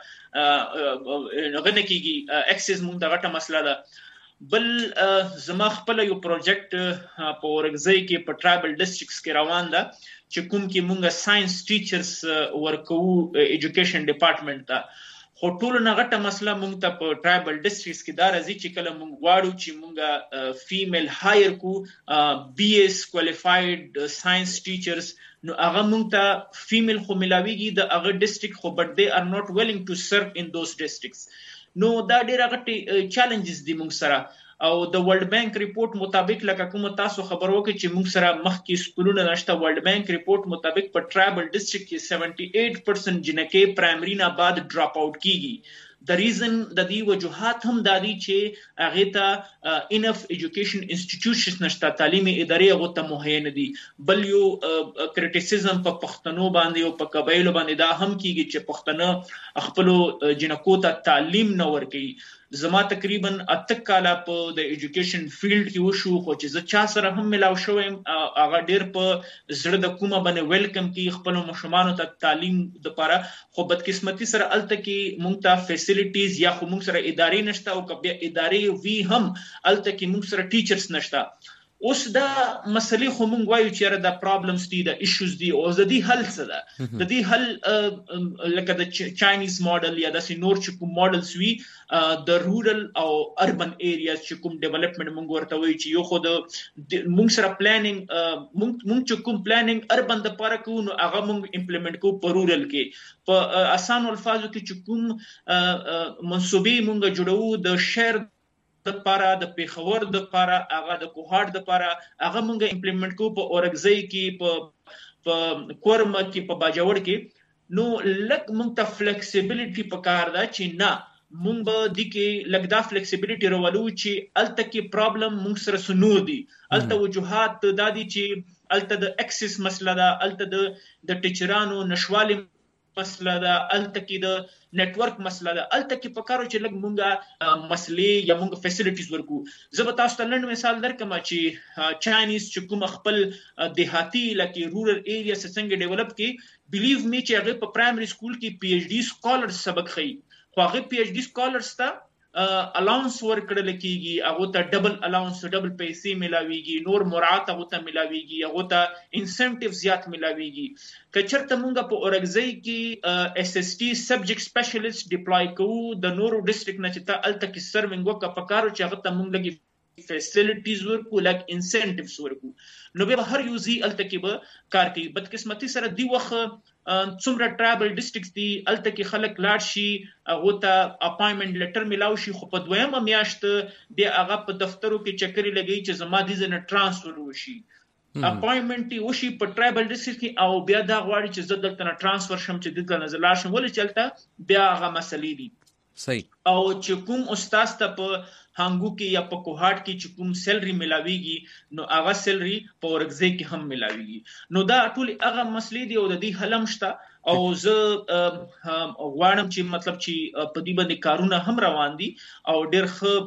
غنه کېږي اکسس موږ د غټه مسله ده. بل زما خپل یو پروجیکټ په اورګزی کې په ټرایبل ډسټرکټس کې روان ده چې کوم کې موږ ساينس ټیچرز ورکو ایجوکیشن ډپارټمنټ ته. خو ټول نه غټه مسله مونږ ته په ټرایبل ډسټرکټس کې دا راځي چې کله مونږ غواړو چې مونږ فیمیل هایر کو بی ایس کوالیفاید ساينس ټیچرز، نو هغه مونږ ته فیمیل خو ملاویږي د هغه ډسټرکټ خو بټ دے ار ناٹ ویلینګ ټو سرو ان دوز ډسټرکټس. نو دا ډیره غټي چیلنجز دي مونږ سره. او د ورلد بانک ریپورت مطابق لکه کوم تاسو خبر وکړي چې موږ سره مخکې سکولونه نشته، ورلد بانک ریپورت مطابق په ټرایبل ډسټرکټ کې سیونټي ایټ پرسنټ جنکې پرایمري نه بعد ډراپ آوټ کیږي. د ریزن د دې وجوهات هم د دې چې هغه ته انف ایجوکیشن انسټیټیوشنز نشته، تعلیمي ادارې هغه ته مهیا نه دي. بل یو کریټیسیزم په پښتنو باندې او په قبایلو باندې دا هم کیږي چې پښتنه خپل جنکو ته تعلیم نه ورکوي. زما تقریبا اته کاله په د ایجوکیشن فیلډ کې وشو، خو چې زه چا سره هم ملاو شوم هغه ډیر په زړه د کومه باندې ویلکم کې خپل مشمانو ته تعلیم د لپاره، خو بدقسمتي سره الته کې مونږ ته فیسیلیټیز یا خو مونږ سره ادارې نشته، او کبه ادارې وی هم الته کې مونږ سره ټیچرز نشته. اوس دا مسلې خو مونږ وایو چې دا پرابلمز دي، د ایشوز دي، او د دې حل څه ده؟ د دې حل لکه د چاینیز ماډل یا د نور چې کوم ماډلز وي د رورل او اربن ایریاز چې کوم ډیولپمنٹ مونږ ورته وایو چې یو خو د مونږ سره پلانینګ مونږ مونږ چې کوم پلانینګ اربن د پاره کوو نو هغه مونږ امپلیمنٹ کوو په رورل کې. په آسان الفاظو کې چې کوم منسوبې مونږ جوړو د شهر د پاره، د پیښور د پاره، هغه د کوهاټ د پاره، هغه مونږه امپلیمنٹ کو په اورګزی کې، په په کورمه کې، په باجوړ کې. نو لک مونږ ته فلیکسیبিলিټي پکار ده چې نه مونږ به د کې لګدا فلیکسیبিলিټي راولو چې الته کې پرابلم مونږ سره سنو دي، الته وجوهات د دادي چې الته د اکسس مسله ده، الته د د ټیچرانو نشوالي مسله ده، الته کې د نیټورک مسله ده، الته کې پکارو چې لګ مونږه مسلې یا مونږ فیسیلیټیز ورکو. زه به تاسو ته لنډ مثال درکم چې چاینیز چې کوم خپل دیهاتی لکه رورل ایریا څنګه ډیولپ کی، بلیو می چې هغه په پرایمري سکول کې پی ایچ ډی سکالر سبق خي، خو هغه پی ایچ ډی سکالرز ته الاونس ورکړل کیږي، هغه ته ډبل الاونس ډبل پیسې ملاويږي، نور مراعات هغه ته ملاويږي، هغه ته انسنټیو زیات ملاويږي. کچرته مونږ په اورګزی کې اس اس ټي سبجیکټ سپیشلیست ډیپلای کوو د نورو ډسټریکټ نه چې ته الته کې سروینګ وکړه، پکارو چې هغه ته مونږ لګي فیسیلیټیز ورکو، لک انسنټیوز ورکو، نو به هر یو زی الته کې به کار کوي. بدقسمتي سره دی وخت څومره ټرایبل ډسټریکټس دي الته کې خلک لاړ شي، هغه ته اپاینټمنټ لیټر ملاو شي، خو په دویمه میاشت د هغه په دفترو کې چکرې لګي چې زما دي زنه ترانسفر وشي، اپاینټمنټ وشي په ټرایبل ډسټریکټ کې، او بیا دا غواړي چې زه دلته نه ترانسفر شم چې دلته نه زلار شم، ولې چلته بیا هغه مسلې دي. صحیح. او چې کوم استاد ته په هنګو کې یا په کوهاټ کې چې کوم سیلري ملاويږي نو هغه سیلري په اورګزی کې هم ملاويږي. نو دا ټول هغه مسلې دي او د دې حل هم شته، او زه غواړم چې مطلب چې په دې باندې کارونه هم روان دي او ډېر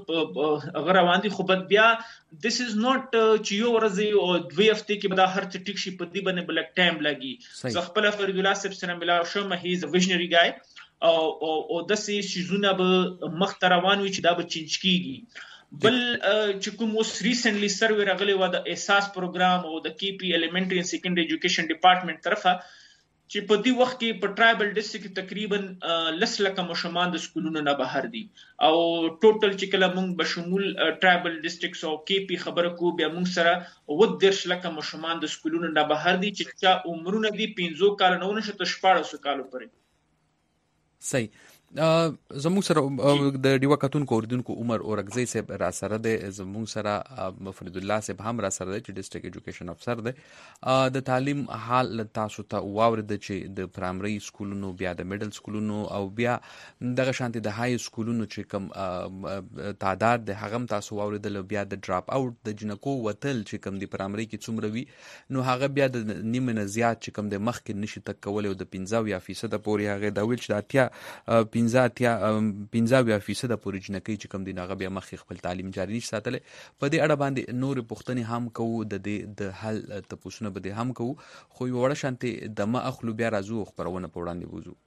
ښه روان دي، خو بیا this is not چې یو ورځ او دوه هفته کې به دا هر څه ټیک شي، په دې باندې بلک ټایم لګي. زه خپل فرید الله صاحب سره ملاو شوم، هی از ا ویژنری ګای، او او د سې شیزونه به مخ ته روان وي چې دا به چینج کیږي. بل چې کوم اوس ریسنټلی سروې راغلی و د احساس پروګرام او د کی پی ایلیمنټری اینڈ سیکنډری ایجوکیشن ډپارټمنټ طرفه، چې په دې وخت کې په ټرایبل ډسټریکټ تقریبا لس لکه مشمان د سکولونو نه بهر دي، او ټوټل چې کله موږ به شمول ټرایبل ډسټریکټس او کی پی خبره کو، بیا موږ سره و درش لکه مشمان د سکولونو نه بهر دي چې چا عمرونه دي پنځه کال نه ونشته شپاړس کالو پورې. صحیح. زموږ سره د ډیوا کتونکو اوریدونکو عمر اورګزی صاحب را سره دی، زموږ سره فرید الله صاحب هم را سره دی چې ډسټرکټ ایجوکیشن افسر دی. د تعلیم حال تاسو ته واورید چې د پرایمري سکولونو بیا د میډل سکولونو او بیا دغه شانتي د های سکولونو چې کوم تعداد د هغه تاسو واوریدل، بیا د ډراپ اوټ د جنکو وتل چې کوم د پرایمري کې څومره وي، نو هغه بیا د نیمه نه زیات چې کوم د مخکې نشي تک کولای او د پنځه فیصد پورې هغه د ویل چې د اتیا پنځه اتیا پنځه فیصد پورې جنکۍ چې کوم دی هغه بیا مخکې خپل تعلیم جاری نشي ساتلی. په دې اړه باندې نور پوښتنې هم کوو، د دې د حل تپوسونه به دې هم کوو، خو یو وړه شانتي دمه اخلو بیا راځو خپرونه په وړاندې بوزو.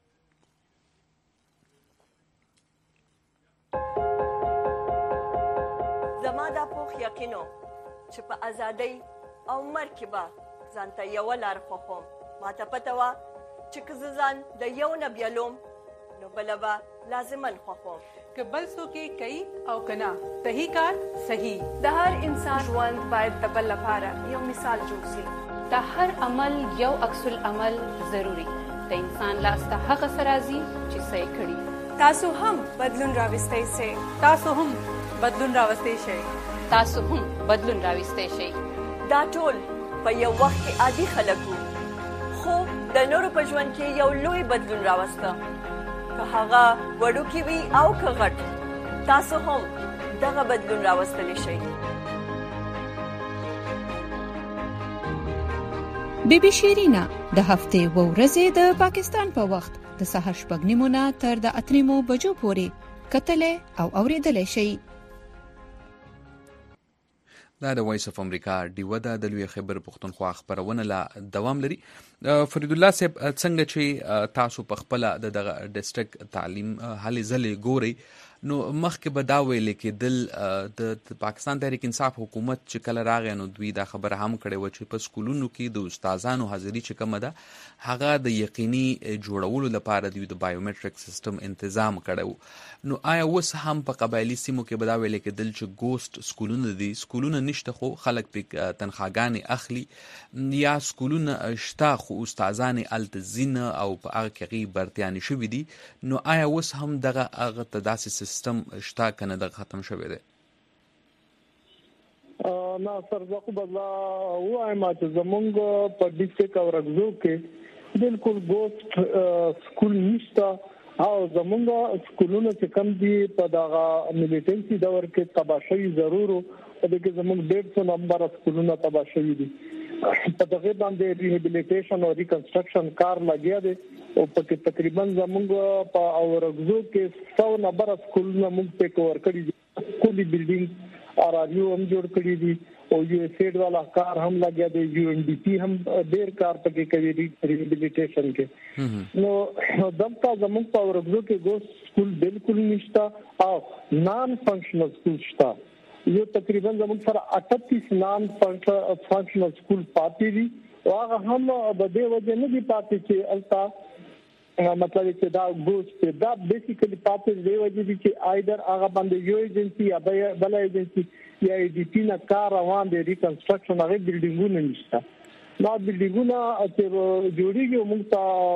زما دا پوخ یقینو چې په ازادۍ او مرګ کې به ځان ته یوه لار خوښوم. ما ته پته وه چې که زه ځان د یو نه بیلوم نو بله به لازما خوښوم. که بل څوک یې کوي او که نه، صحیح کار صحیح. د هر انسان ژوند باید د بل لپاره یو مثال جوړ شي. د هر عمل یو عکس العمل ضروري. د انسان لاس ته هغه څه راځي چې څه یې کړي. تاسو هم بدلون راوستی شئ. تاسو هم بدلون راوستی شئ. تاسو هم بدلون راوستی شئ. دا ټول په یو وخت کې عادي خلک وو، خو د نورو په ژوند کې یو لوی بدلون راوسته. که هغه وړوکی وي او که غټ، تاسو هم دغه بدلون راوستلی شئ. بی بی شیرینا د هفتې و ورځې د پاکستان په وخت د سهار شپږ نیمو نه تر د اتو نیمو بجو پورې کتلی او اوریدلی شئ. دا د وایس اف امریکا ډیوه ده، د لوی خیبر پښتونخوا خبرونه لا دوام لري. فرید الله صاحب څنګه چې تاسو په خپل د دغه ډسټرکټ تعلیم هلې ځلې ګورئ، نو مخکې به دا ویل کېدل د پاکستان تحریک انصاف حکومت چې کله راغی نو دوی دا خبره هم کړې وه چې په سکولونو کې د استادانو حاضري چې کومه ده هغه د یقیني جوړولو لپاره دوی د بایومټریک سیستم تنظیم کړی و. نو آیا اوس هم په قبایلي سیمو کې به دا ویل کېدل چې ګوسټ سکولونه دي، سکولونه نشته خو خلک پې تنخواګانې اخلي، یا سکولونه شته خو استادانې هلته ځینه او په هغه کې هغې برتیانې شوي دي، نو آیا اوس هم دغه هغه ته داسې سیستم شته که نه دغه ختم شوی دی؟ نه سر زه خو به ووایم چې زمونږ په ډسټرکټ اورګزو کې بالکل ګوسټ سکول نشته، او زمونږ سکولونه چې کم دي په دغه میلیټنسي دور کې تباه شوي ضرور و، په دې کې زمونږ ډېر څو نمبره سکولونه تباه شوي دي. په دغه باندې ریهابیلیټیشن او ریکنسټرکشن کار لګیا دی او په تقریبا زمونږ په اورګزو کې سو نمبر سکولونه موږ ټیک اوور کړي دي. سکولي بلډینګ ار ار یو هم جوړ کړي دي او یو ایس ایډ والا کار هم لګیا دی، یو ان ډي پی هم ډېر کار پکې کوي ریهابیلیټیشن کې. نو دلته زمونږ په اورګزو کې ګوسټ سکول بالکل نشته او نان فنکشنل سکول شته. یو تقریبا زموږ سره اٹھتیس نان فنکشنل سکول پاتې دي او هغه هم د دې وجه نه دي پاتې چې البته مطلب چې دا ګوسټ دا بیسیکلی پاتې دی وجه دي چې ایدر هغه باندې یو ایجنسی یا بل ایجنسی یا ای ډي پی نه کار روان دی، ریکنسټرکشن هغه بلډینګونه نشته. نو بلډینګونه چې جوړیږي موږ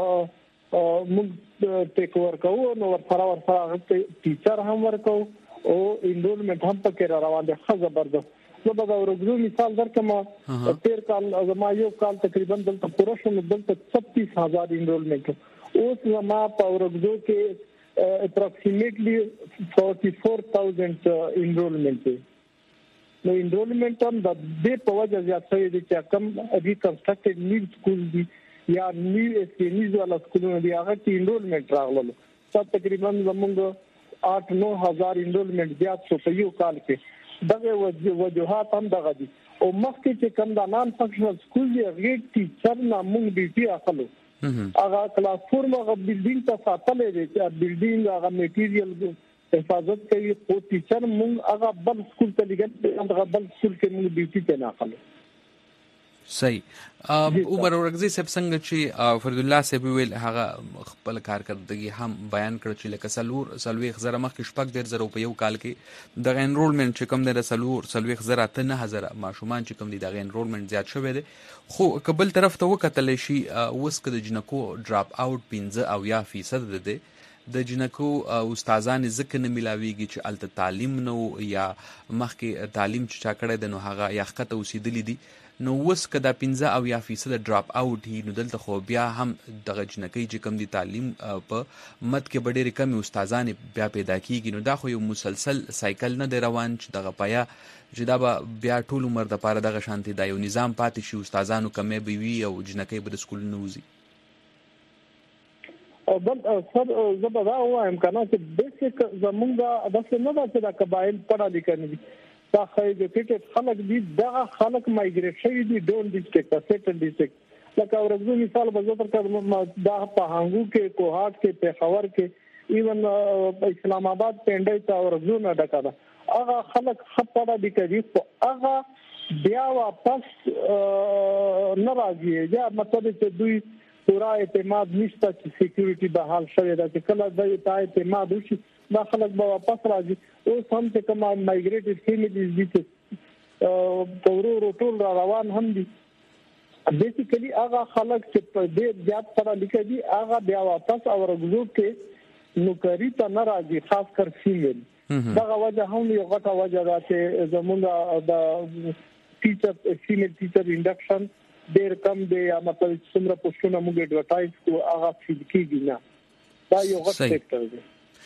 ته موږ ټیک اوور کوو، نو ورسره ورسره ټیچر هم ورکوو او انرولمنٹ هم پکې را روان دي ښه زبردست. زه به د اورګزو مثال درکړم، تېر کال زما یو کال تقریبا دلته پوره شو، نو دلته چھتیس هزار انرولمنٹ، اوس زما په اورګزو کې اپروکسیمیټلی فورټي فور تھاؤزنڈ انرولمنٹ دی. نو انرولمنٹ هم د دې په وجه زیات شوی دی چې کم ریکنسټرکټډ نیو سکول دي یا نیو اسکیمیز والا سکولونه دي، هغه کې انرولمنٹ راغلل. تا تقریبا زمونږ آٹھ نو ہزار انرولمنٹ زیات شو په یو کال کې. دغه وجوهات هم دغه دي او مخکې چې کوم د نان فنکشنل سکول دی هغه ټیچر نه موږ ډیوټي اخلو، هغه کلاس فورم هغه بلډینګ ته ساتلې دي چې بلډینګ هغه میټیریل حفاظت کوي، خو ټیچر موږ هغه بل سکول ته لګل هغه بل سکول کې موږ ډیوټي ته نه اخلو. صحیح. عمر اورګزی صاحب څنګه چې فرید الله صاحب ویل هغه خپل کارکردګي هم بیان کړ چې لکه سلور سلويخ زره مخکې شپږ ډیر زره په یو کال کې د انرولمنت چې کوم د سلور سلويخ زره ته نه هزار ماشومان چې کوم دي د انرولمنت زیات شوی دی، خو قبل طرف ته وکتل شي اوس کې د جنکو ډراپ اوټ پنځه او یا فیصد ده، د جنکو استادان ځکه نه ملاویږي چې الته تعلیم نو یا مخکې تعلیم چې چا کړی د نو هغه یا ښکته اوسېدلي دي نو اوس که دا پنځه او یا فیصده ډراپ آوټ هي نو دلته خو بیا هم دغه جنکۍ چې کوم دي تعلیم په مد کې به ډېرې کمې استادانې بیا پیدا کېږي نو دا خو یو مسلسل سایکل نه دی روان چې دغه پایه چې دا به بیا ټول عمر دپاره دغه شانتې دا یو نظام پاتې شي استادانو کمی به وي او جنکۍ به د سکولونو وځي. بل سر زه به دا ووایم که نه چې بیسک زمونږ داسې نه ده چې دا قبایل پړه لیکه نه دي دا ایجوکیټډ خلک دي دغه خلک مایګریټ شوي دي ډون ډسټرکټ سیټل ډسټرکټ لکه ورځو مثال به زه درکړم دا په هانګو کې کوهاټ کې پېښور کې ایون اسلام آباد پنډۍ ته ورځو نه ډکه ده هغه خلک ښه پړه دي کوي خو هغه بیا واپس نه راځي یا مطلب چې دوی پورا اعتماد نشته چې سکیورټي به حال شوی ده چې کله دوی ته اعتماد وشي دا خلک به واپس راځي اوس هم چې کومه مایګریټډ فیملیز دي چې په ورو ورو ټول را روان هم دي بیسیکلی هغه خلک چې په ډېر زیات سره لیکي دي هغه بیا واپس او ورګزو کې نوکری ته نه راځي خاص کر فیمیل دغه وجه هم یو غټه وجه ده چې زمونږ د ټیچر فیمیل ټیچر انډکشن ډېر کم دی یا مطلب څومره پوسټونه موږ اډورټایز کوو هغه فیل کېږي نه دا یو غټ فیکټر دی.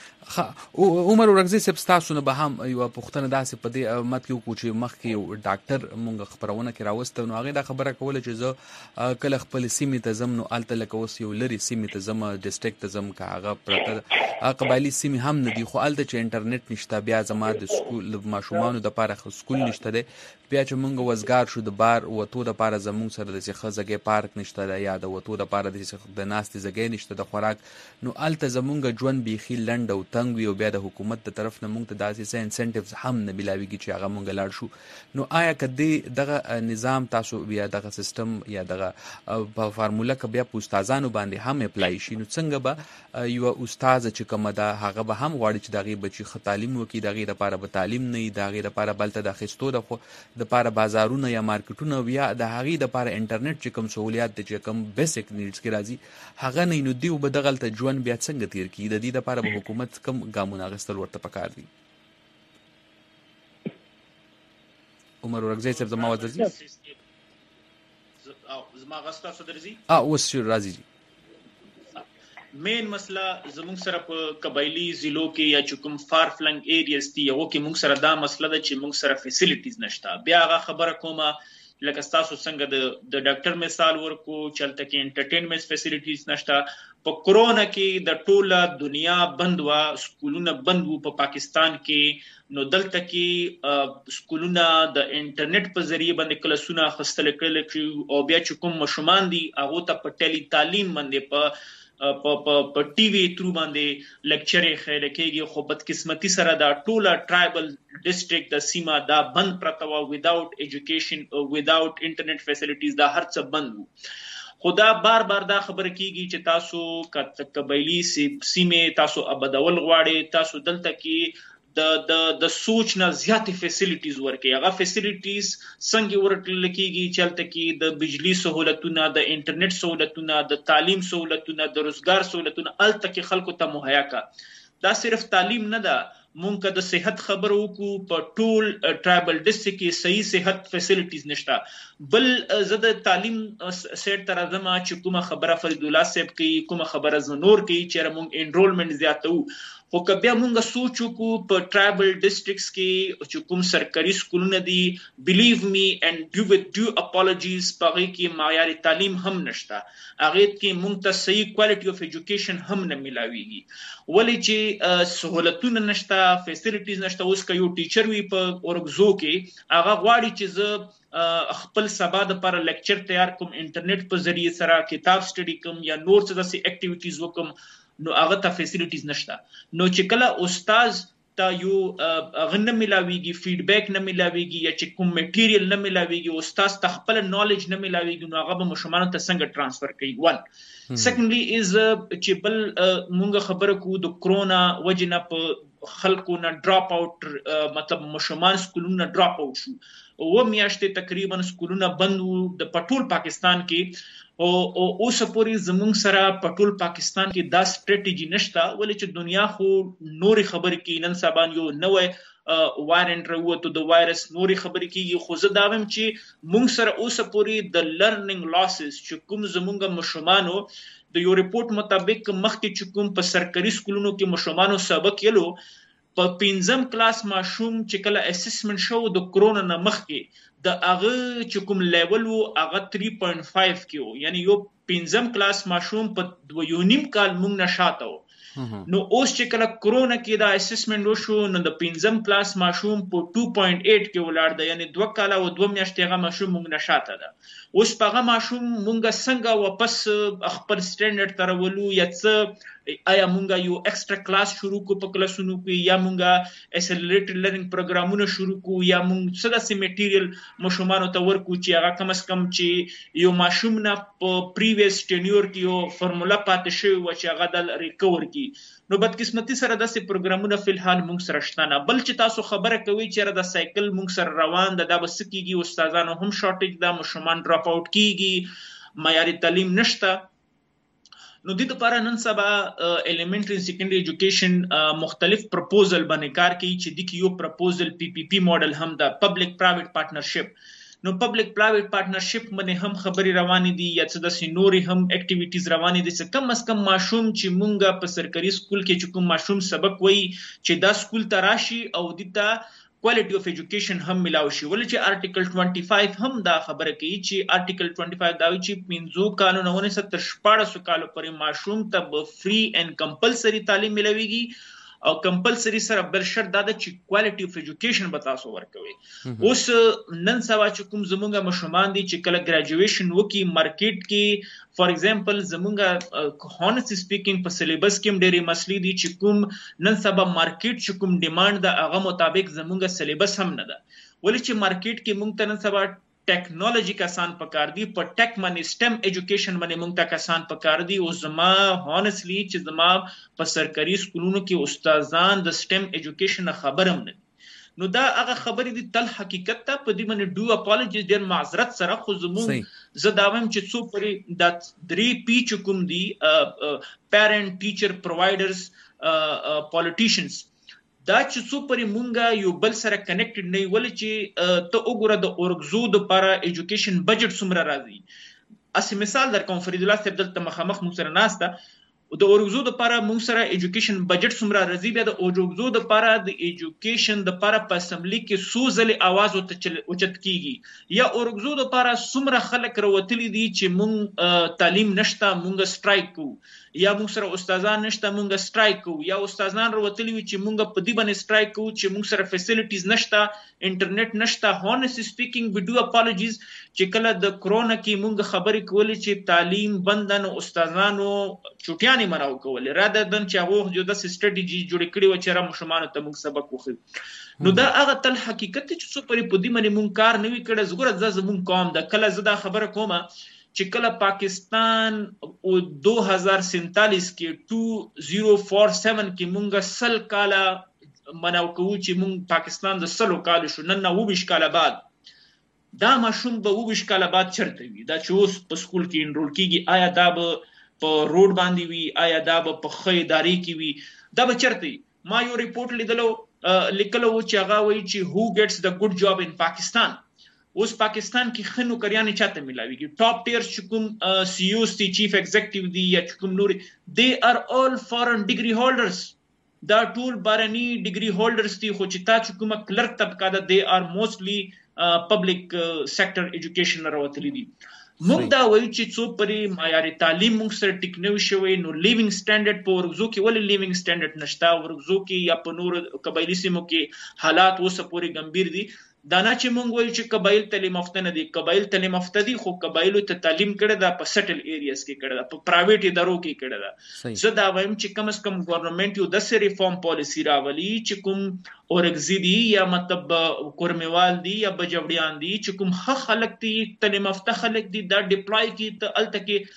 عمر ورغزي صاحب تاسو نه به هم یو پوښتنه داسې په دې مت کې وکړو چې مخکې یو ډاکټر مونږ خبرونه کې راوسته نو هغه دا خبره کوله چې زه کله خپل سیمې ته ځم نو الته لکه اوس یو لري سیمې ته ځم ډسټرکټ ته ځم که هغه پرته قبایلي سیمې هم نه دي خو الته چې انټرنیټ نشته بیا زما د سکول ماشومانو دپاره سکول نشته دی بیا چې مونږ وزګار شو د بار وتو دپاره زمونږ سره داسې ښه ځګی پارک نشته دی یا د وتو دپاره داسې د ناستې ځګی نشته د خوراک نو الته زمونږ ژوند بیخي لنډ او تنګ وي او بیا د حکومت د طرف نه مونږ ته داسې څه انسنټیوز هم نه ملاویږي چې هغه مونږ لاړ شو نو آیا که دې دغه نظام تاسو بیا دغه سیستم یا دغه په فارموله که بیا په استادانو باندې هم اپلای شي نو څنګه به یوه استاذه چې کومه ده هغه به هم غواړي چې د هغې بچي ښه تعلیم وکړي د هغې دپاره به تعلیم نه وي د هغې دپاره بلته د اخیستو د خو دپاره بازارونه یا مارکیټونه یا د هغې دپاره انټرنیټ چې کوم سهولیات دی چې کوم بیسک نیډز کې راځي هغه نه وي نو دوی به دغلته ژوند بیا څنګه تیر کړي د دې دپاره به حکومت کوم ګامونه اخیستل ورته پکار دي. عمر ورغزي صاحب زما آواز درځي؟ زما غږ تاسو درځي؟ اوس راځي. مین مسله زموږ سره په قبایلی ضلعو کې یا چې کوم فار فلنګ ایریاز دي هغو کې موږ سره دا مسله ده چې موږ سره فیسیلیټیز نشته. بیا هغه خبره کومه لکه ستاسو څنګه د د ډاکټر مثال ورکو چې هلته کې انټرټینمنټ فیسیلیټیز نشته. په کرونا کې د ټوله دنیا بند وه سکولونه بند وو په پاکستان کې نو دلته کې سکولونه د انټرنیټ په ذریعه باندې کلاسونه اخیستل کېدل او بیا چې کوم ماشومان دي هغو ته په ټیلی تعلیم باندې په په ټي وي ترو باندې لیکچرې خیره کېږي خو بدقسمتي سره دا ټوله ټرایبل ډسټرکټ د سیمه دا بند پرته وه وداوټ ایجوکیشن وداوټ انټرنیټ فیسیلیټیز دا هر څه بند وو. خو دا بار بار دا خبره کېږي چې تاسو قبایلي سیمې تاسو ابدول غواړئ تاسو دلته کې د د د سوچ نه زیاتې فیسیلیټیز ورکړي. هغه فیسیلیټیز څنګه ورکړل کېږي چې هلته کې د بجلي سهولتونه د انټرنیټ سهولتونه د تعلیم سهولتونه د روزګار سهولتونه هلته کې خلکو ته مهیا کړه. دا صرف تعلیم نه ده مونږ که د صحت خبره وکړو په ټول ټرایبل ډسټرکټ کې صحیح صحت فیسیلیټیز نشته. بل زه د تعلیم سیټ ته راځم چې کومه خبره فرید الله صاحب کوي کومه خبره زه نور کوي چېرې مونږ انرولمنټ زیاتوو خو که بیا مونږ سوچ وکړو په ټرایبل ډسټرکټس کې چې کوم سرکاري سکولونه دي بلیو می اینډ ډو وذ ډو اپالوجیز په هغې کې معیاري تعلیم هم نشته. هغې کې مونږ ته صحیح کوالټي اف ایجوکیشن هم نه میلاویږي ولې چې سهولتونه نشته فیسیلیټیز نشته. اوس که یو ټیچر وي په اورګزو کې هغه غواړي چې زه خپل سبا دپاره لیکچر تیار کوم انټرنیټ په ذریعه سره کتاب سټډي کوم یا نور څه داسې اکټیویټیز وکړم نو هغه ته فیسیلیټیز نشته. نو چې کله استاذ ته یو هغه نه میلاویږي فیډبیک نه میلاویږي یا چې کوم میټیریل نه میلاویږي استاذ ته خپله نالج نه میلاویږي نو هغه به ماشومانو ته څنګه ټرانسفر کوي. ون سیکنډلی از چې بل مونږ خبره کوو د کرونا وجې نه په خلکو نه ډراپ آوټ مطلب ماشومان سکولونه ډراپ آوټ شو و میاشتې تقریبا سکولونه بند وو د پټول پاکستان کې او اوس پورې زمونږ سره پټول پاکستان کې دا سټریټیجی نشته ولې چې دنیا خو نوري خبر کې نن سبا یو نوې وایرنټ راوته د وایرس نوري خبرې کیږي خو زه دا وایم چې موږ سره اوس پورې د لرنینګ لاسز چې کوم زمونږ مشمانو د یو ریپورت مطابق مخکې چې کوم په سرکاري سکولونو کې مشمانو سبق یلو په پنځم کلاس ماشوم چې کله اسسمنت شو د کرونا نه مخکې د هغه چې کوم لیول وو هغه تhree point five کې وو یعنی یو پنځم کلاس ماشوم په یو نیم کال موږ نشاته وو نو اوس چې کله کرونا کې دا اسسمنت وشو نو د پنځم کلاس ماشوم په two point eight کې ولاړ دی یعنی دوه کاله او دوه میاشتې هغه ماشوم موږ نشاته ده اوس په هغه ماشوم موږ څنګه واپس خپل سټانډرډ ته راولو یا څه آیا موږ یو ایکسترا کلاس شروع کو په کلاسونو کې یا موږ اکسلریټډ لرنینګ پروګرامونه شروع کو یا موږ څه داسې میټیریل ماشومانو ته ورکو چې هغه کم از کم چې یو ماشوم نه په پریویس ټینیور کې یو فارمولا پاتې شوی و چې هغه د ریکور کی نو بدقسمتي سره داسې پروګرامونه فلحال موږ سره شته نه بل چې تاسو خبره کوي چې دا سایکل موږ سره روان ده دا بس کیږي استادانو هم شارټیج دا ماشومان ډراپ اوټ کیږي معیاري تعلیم نشته نو د دې لپاره نن سبا ایلیمنټری سیکنډري ایجوکیشن مختلف پروپوزل باندې کار کوي چې د یو پروپوزل پی پی پی ماډل هم د پبلک پرایویټ پارټنرشپ نو پبلک پرایویټ پارټنرشپ باندې هم خبري روانې دي یا څه د سينوري هم اکټیویټیز روانې دي چې کم از کم ماشوم چې مونږه په سرکاري سکول کې چې کوم ماشوم سبق وایي چې دا سکول ته راشي او دته کوالټي اف ایجوکیشن هم ملاوي شي ولې چې آرټیکل twenty-five هم دا خبره کوي چې آرټیکل twenty-five دا وی چې پنځو قانونونه تر شپږ کالو پورې ماشوم ته فری اینڈ کمپلسری تعلیم ملويږي او کمپلسری سره بل شرط دا چې کوالټي اف ایجوکیشن به تاسو ورکوي اوس نن سبا چې کوم زمونږه مشومان دي چې کله ګریجویشن وکي مارکیټ کې فار ایگزامپل زمونږه هونست سپیکینګ په سلیبس کې ډېری مسلې دي چې کوم نن سبا مارکیټ چې کوم ډیماند دا هغه مطابق زمونږه سلیبس هم نه ده ولې چې مارکیټ کې مونږ ته نن سبا ټیکنالوژي کسان پکار دي په ټیک باندې سټم ایجوکیشن باندې موږ ته کسان پکار دي او زما هونستلی چې زما په سرکاري سکولونو کې استادان د سټم ایجوکیشن خبرم نه نو دا هغه خبرې دي تل حقیقت ته په دې باندې ډو اپولوجیز ډیر معذرت سره خو زموږ زه دا وایم چې څو پرې د درې پی چې کوم دي پیرنټ ټیچر پرووایډرز پولیټیشنز دا چې څو پرې مونږه یو بل سره کنیکټډ نه ولې چې ته وګوره د اورګزو د لپاره ایجوکیشن بجټ څومره راځي اسی مثال در کوم فرید الله صاحب دلته مخامخ مو سره ناسته د اورګزو د لپاره مونږ سره ایجوکیشن بجټ څومره راځي بیا د اورګزو د لپاره د ایجوکیشن د لپاره په اسمبلی کې سوزلې आवाज اوچت کیږي یا اورګزو د لپاره څومره خلک راوتلي دي چې مونږ تعلیم نشته مونږ سټرایک کوو یا موږ سره استادان نشته موږ سټرایک کوو یا استادان راوتلي وي چې موږ په دې باندې سټرایک کوو چې موږ سره فیسیلیټیز نشته انټرنیټ نشته هونست سپیکینګ وی ډو اپولوجیز چې کله د کرونا کې موږ خبرې کولې چې تعلیم بندن او استادانو چټیانې مراو کولې را ده دن چې هغه یو د سټریټیجی جوړ کړی و چې را مشمانو ته موږ سبق وخی نو دا هغه تل حقیقت چې څو پرې په دې باندې موږ کار نه وی کړی زګور ځز موږ قوم د کله زدا خبره کومه چې کله پاکستان او دو هزار سینتالیس کې two thousand forty-seven کې مونږه سل کاله مناو کوو چې مونږ پاکستان د سلو کالو شو نن نو ویش کاله بعد دا ماشوم به ویش کاله بعد چرته وي دا چې اوس په سکول کې انرول کیږي آیا دا به په روډ باندې وي آیا دا به په خیداری کې وي دا به چرته ما یو ریپورت لیدلو لیکلو چې هغه وایي چې who gets the good job in Pakistan اوس پاکستان کې خنو کریانې چاته ملاويږي ټاپ ټیر چې کوم سی او سی چیف ایگزیکټیو دی یا کوم نور they are all foreign degree holders دا ټول بارني ډیګري هولډرز دي خو چې تا چې کوم کلرک طبقه ده they are mostly پبلک سېکټر ایجوکیشن راوتلي دي موږ دا وایو چې څو پرې معیاري تعلیم موږ سره ټیکنیو شوی نو لیوینګ سټانډرډ په ورغزو کې ولې لیوینګ سټانډرډ نشته ورغزو کې یا په نور قبایلی سیمو کې حالات اوسه پورې ګمبیر دي دا نه چې مونږ وایو چې قبایل تعلیم یافته نه دي قبایل تعلیم یافته دي خو قبایلو ته تعلیم کړي دا په سټل ایریاز کې کړي دا په پرایویټ ادارو کې کړي دا زه دا وایم چې کم از کم ګورنمنت یو د ریفارم پالیسی راولي چې کوم اورګزي دي یا مطلب کورمیوال دي یا بجوړیان دي چې کوم ح خلک دي تعلیم یافته خلک دي دا ډیپلای کی ته الته کې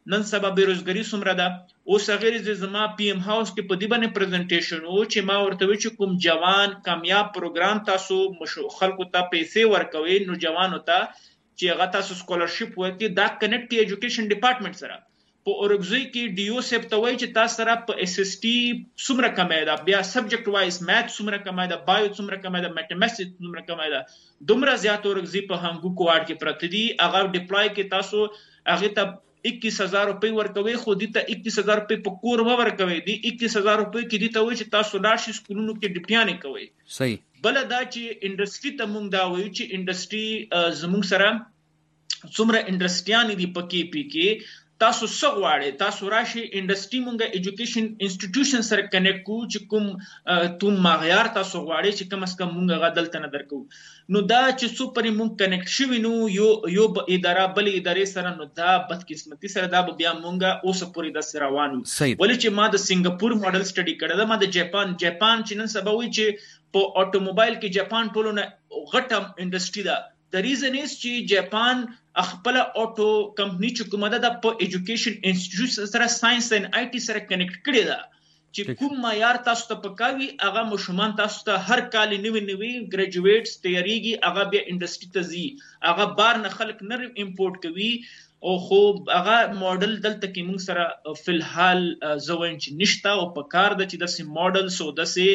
نن سبا بیروزګاری څومره ده. اوس غیر زما پی ام هاوس کې په دې باندې پریزنټیشن او چې ما ورته وی چې کوم جوان کامیاب پروګرام تاسو مشو خلکو ته پیسې ورکوي نو جوانو ته چې هغه تاسو سکولرشپ ورکړي دا کنیکټ کی ایجوکیشن ډپارټمنټ سره په اورګزوی کې ډي او سیب ته وایي چې تاسو سره په اس اس ټي څومره کمای ده بیا سبجیکټ وایز میث څومره کمای ده بایو څومره کمای ده میتھمیټکس څومره کمای ده دومره زیات اورګزوی په هنګو کوارډ کې پرته دي هغه ډیپلای کې تاسو هغه ته इक्कीस हजार रुपए ورکوي خو دي ته इक्कीस हजार रुपए په کور و ورکوي دي इक्कीस हजार रुपए کې دي ته وایي چې تاسو لاشي سکولونو کې ډیپټیانې کوي. صحیح. بل دا چې انډستری ته مونږ دا وایو چې انډستری زموږ سره څومره انډستریان دي په کې پی کې تاسو سغواړي تاسو راشي انډستری مونږه ایجوکیشن انسټیټیوشن سره کنیکټ کو چې کوم تم معیار تاسو غواړي چې کم اس کم مونږه غدل تنه درکو نو دا چې څو پرې مونږ کنیکټ شوی نو یو یو اداره بل ادارې سره نو دا بدقسمتي سره دا بیا مونږه اوس پوری د روانو ولې چې ما د سنگاپور ماډل سټډي کړی دا ما د جاپان جاپان چې نن سبا وی چې په اټوموبایل کې جاپان ټولونه غټه انډستری ده. د ریزن از چې جاپان خپل اټو کمپنی چې کومه ده په ایجوکیشن انسټیټیوټ سره ساينس اند آی ټي سره کنیکټ کړی ده چې کوم معیار تاسو ته پکاوي هغه مشمان تاسو ته هر کال نوی نوی ګریجویټس تیاریږي هغه بیا انډستری ته ځي هغه بار نه خلک نه امپورټ کوي او خو هغه ماډل دلته کې موږ سره فلحال زوین چې نشتا او په کار د چې د سي ماډل سو د سي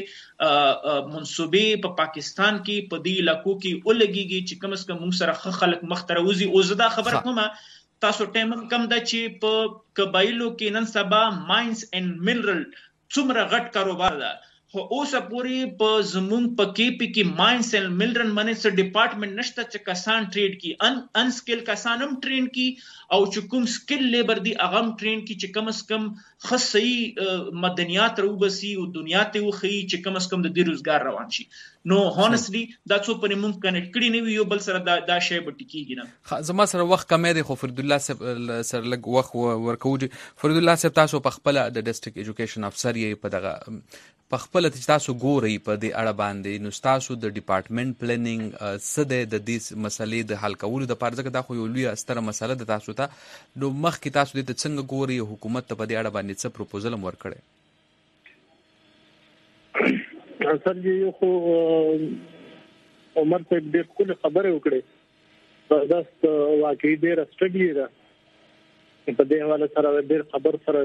منسوبې په پاکستان کې په دې علاقو کې ولګيږي چې کم اس کم موږ سره خلک مختروزي او زدا خبره کومه تاسو ټیم کم د چې په قبایلو کې نن سبا ماینز اند منرل څومره غټ کاروبار ده خو اوس پوری په زمون په کې پی کې ماینز اند منرل منې څه ډپارټمنټ نشته چې کسان ټریډ کی ان ان سکل کسان هم ټرین کی او چې کوم سکل لیبر دی هغه هم ټرین کی چې کم اس کم خصي مدنیات روبسي او دنیا ته وخی چې کم اس کم د دې روزګار روان شي نو هونستلی دا څو پرې مونږ کنیکټ کړی نه وي یو بل سره دا دا شی به ټیکيږي نه. زما سره وخت کم دی خو فرد الله سره لګ وخت ورکوږي. فرد الله صاحب تاسو په خپل د ډیسټریکټ ایجوکیشن افسر یې په دغه په خپل تاسو ګوري په دې اړه باندې نو تاسو د ډپارټمنټ پلانینګ سده د دې مسلې د حل کولو د پاره ځکه دا خو یو لوی ستره مسله ده تاسو ته نو مخکې تاسو د څنګه ګوري حکومت ته په دې اړه باندې څه پروپوزل هم ورکړي. سر جی خو عمر ته ډېر کول خبره وکړي داست واقعي ډېر سټډي ده په دې حواله سره ډېر خبر سره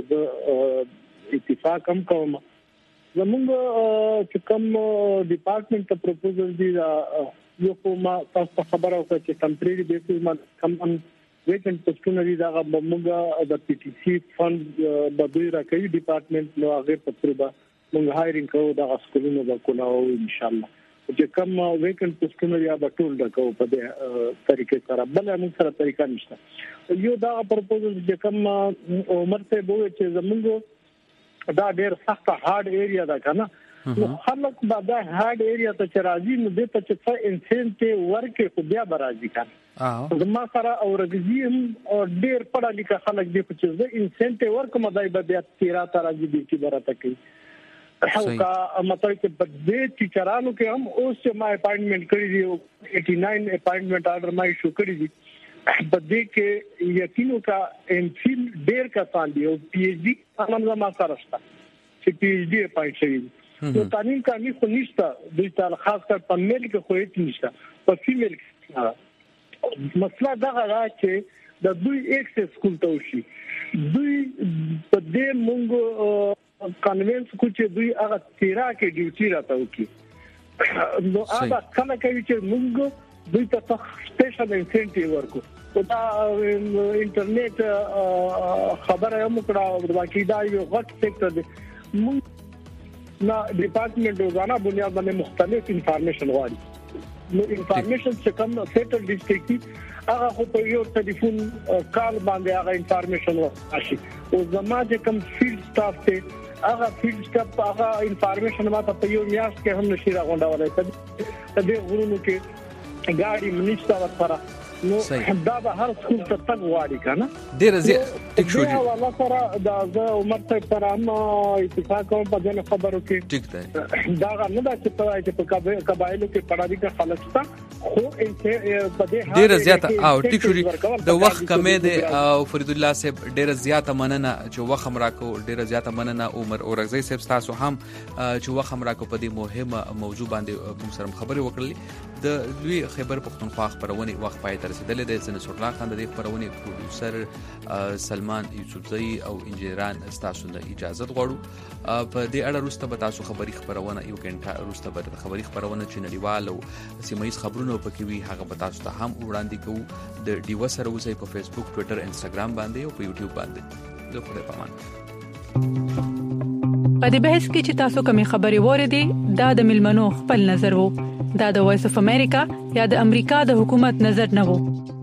د اتفاق هم کوم زمونږ چې کوم ډپارټمنټ ته پروپوزل دی یو کوم تاسو خبره وکړه چې ټمپرری بیسز باندې کوم ویکنټ پوسټونه دي دا موږ د پی ټی سی فند د دوی راکړي ډپارټمنټ نو هغه په تر به موږ هایرینګ کوو د اسکولونو د کولاو ان شاء الله چې کوم ویکنټ پوسټونه یا د ټول د کوو په دې طریقې سره بل موږ سره طریقه نشته یو دا پروپوزل چې کوم عمر ته وو چې زمونږ دا ډېر سخت هارد ایریا ده کنه نو خلک به دا هارد ایریا ته چې راځي نو د ته چې څه انسنټیو ورکې خو بیا به راځي کنه زما سره اورګزیم ډېر پړه لیکه خلک دې په چې زه انسنټیو ورکم دای به بیا تیرا ته راځي دې کې برته کوي هغه مطلب چې په دې ټیچرانو کې هم اوس چې ما اپاینټمنٹ کړی دی نواسی اپاینټمنٹ آرډر ما شو کړی دی په دې کې یقینو کا ام فیل ډېر کسان دی او پی ایچ ډی هم زما سره شته چې پی ایچ ډی اپاینټ شوی نو تعلیم کمی خو نشته دوی ته خاص کر په میل کې خو هیڅ نشته په فیمیل کې مسله دا غواړي چې د دوی ایکسس سکول ته وشي دوی په دې مونږ کانوینس کو چې دوی هغه تیرا کې ډیوټي راته وکي نو هغه کله کوي چې موږ دوی ته سپیشل انسنټیو ورکو او دا انټرنیټ خبره هم کړه او باقي دا یو غټ سېکټر دی موږ نا ډپارټمنټ روزانه بنیاد باندې مختلف انفارمیشن غواړي نو انفارمیشن چې کوم سیټل ډیسټریکټ هغه خو په یو ټلیفون کال باندې هغه انفارمیشن ورشي او زما چې کوم فیلډ سټاف ته هغه فیلډ سټاف هغه انفارمیشن ماته په یو میاشت کې هم نشي راغونډولای ته دې غوړونو کې ګاډي منیستا ورسره نو دا به هر څوک ته تګ واړی کنه ډیر زیات ټیک شو جی والله سره دا زه عمر ته پر هم اتفاق کوم په دې خبرو کې ټیک ده دا نه دا چې په چې په قبایلو کې پړاوی کا خلکستا خو انته په دې ډیر زیات او ټیک شو د وخت کمې ده او فرید الله صاحب ډیر زیات مننه چې وخت هم راکو ډیر زیات مننه عمر اورغزی صاحب تاسو هم چې وخت هم راکو په دې مهمه موضوع باندې موږ سره خبرې وکړلې د لوی خیبر پختونخوا خبرونه وخت پای ته رسیدلې ده سن سورلا خان د دې خبرونه پروډوسر سلمان یوسفزئی او انجینران تاسو ته اجازه غواړو په دې اړه وروسته به تاسو خبري خبرونه یو غنټه وروسته به خبري خبرونه چې نړیوال او سیمایي خبرونه پکې وي هغه به تاسو ته هم وړاندې کوو د ډیو سره وځي په فیسبوک ټوئیټر انستګرام باندې او په یوټیوب باندې د خپل پامان په دې بحث کې چې تاسو کومې خبرې وریدي دا د ملمنو خپل نظر وو دا د وایس اف امریکا یا د امریکا د حکومت نظر نه وو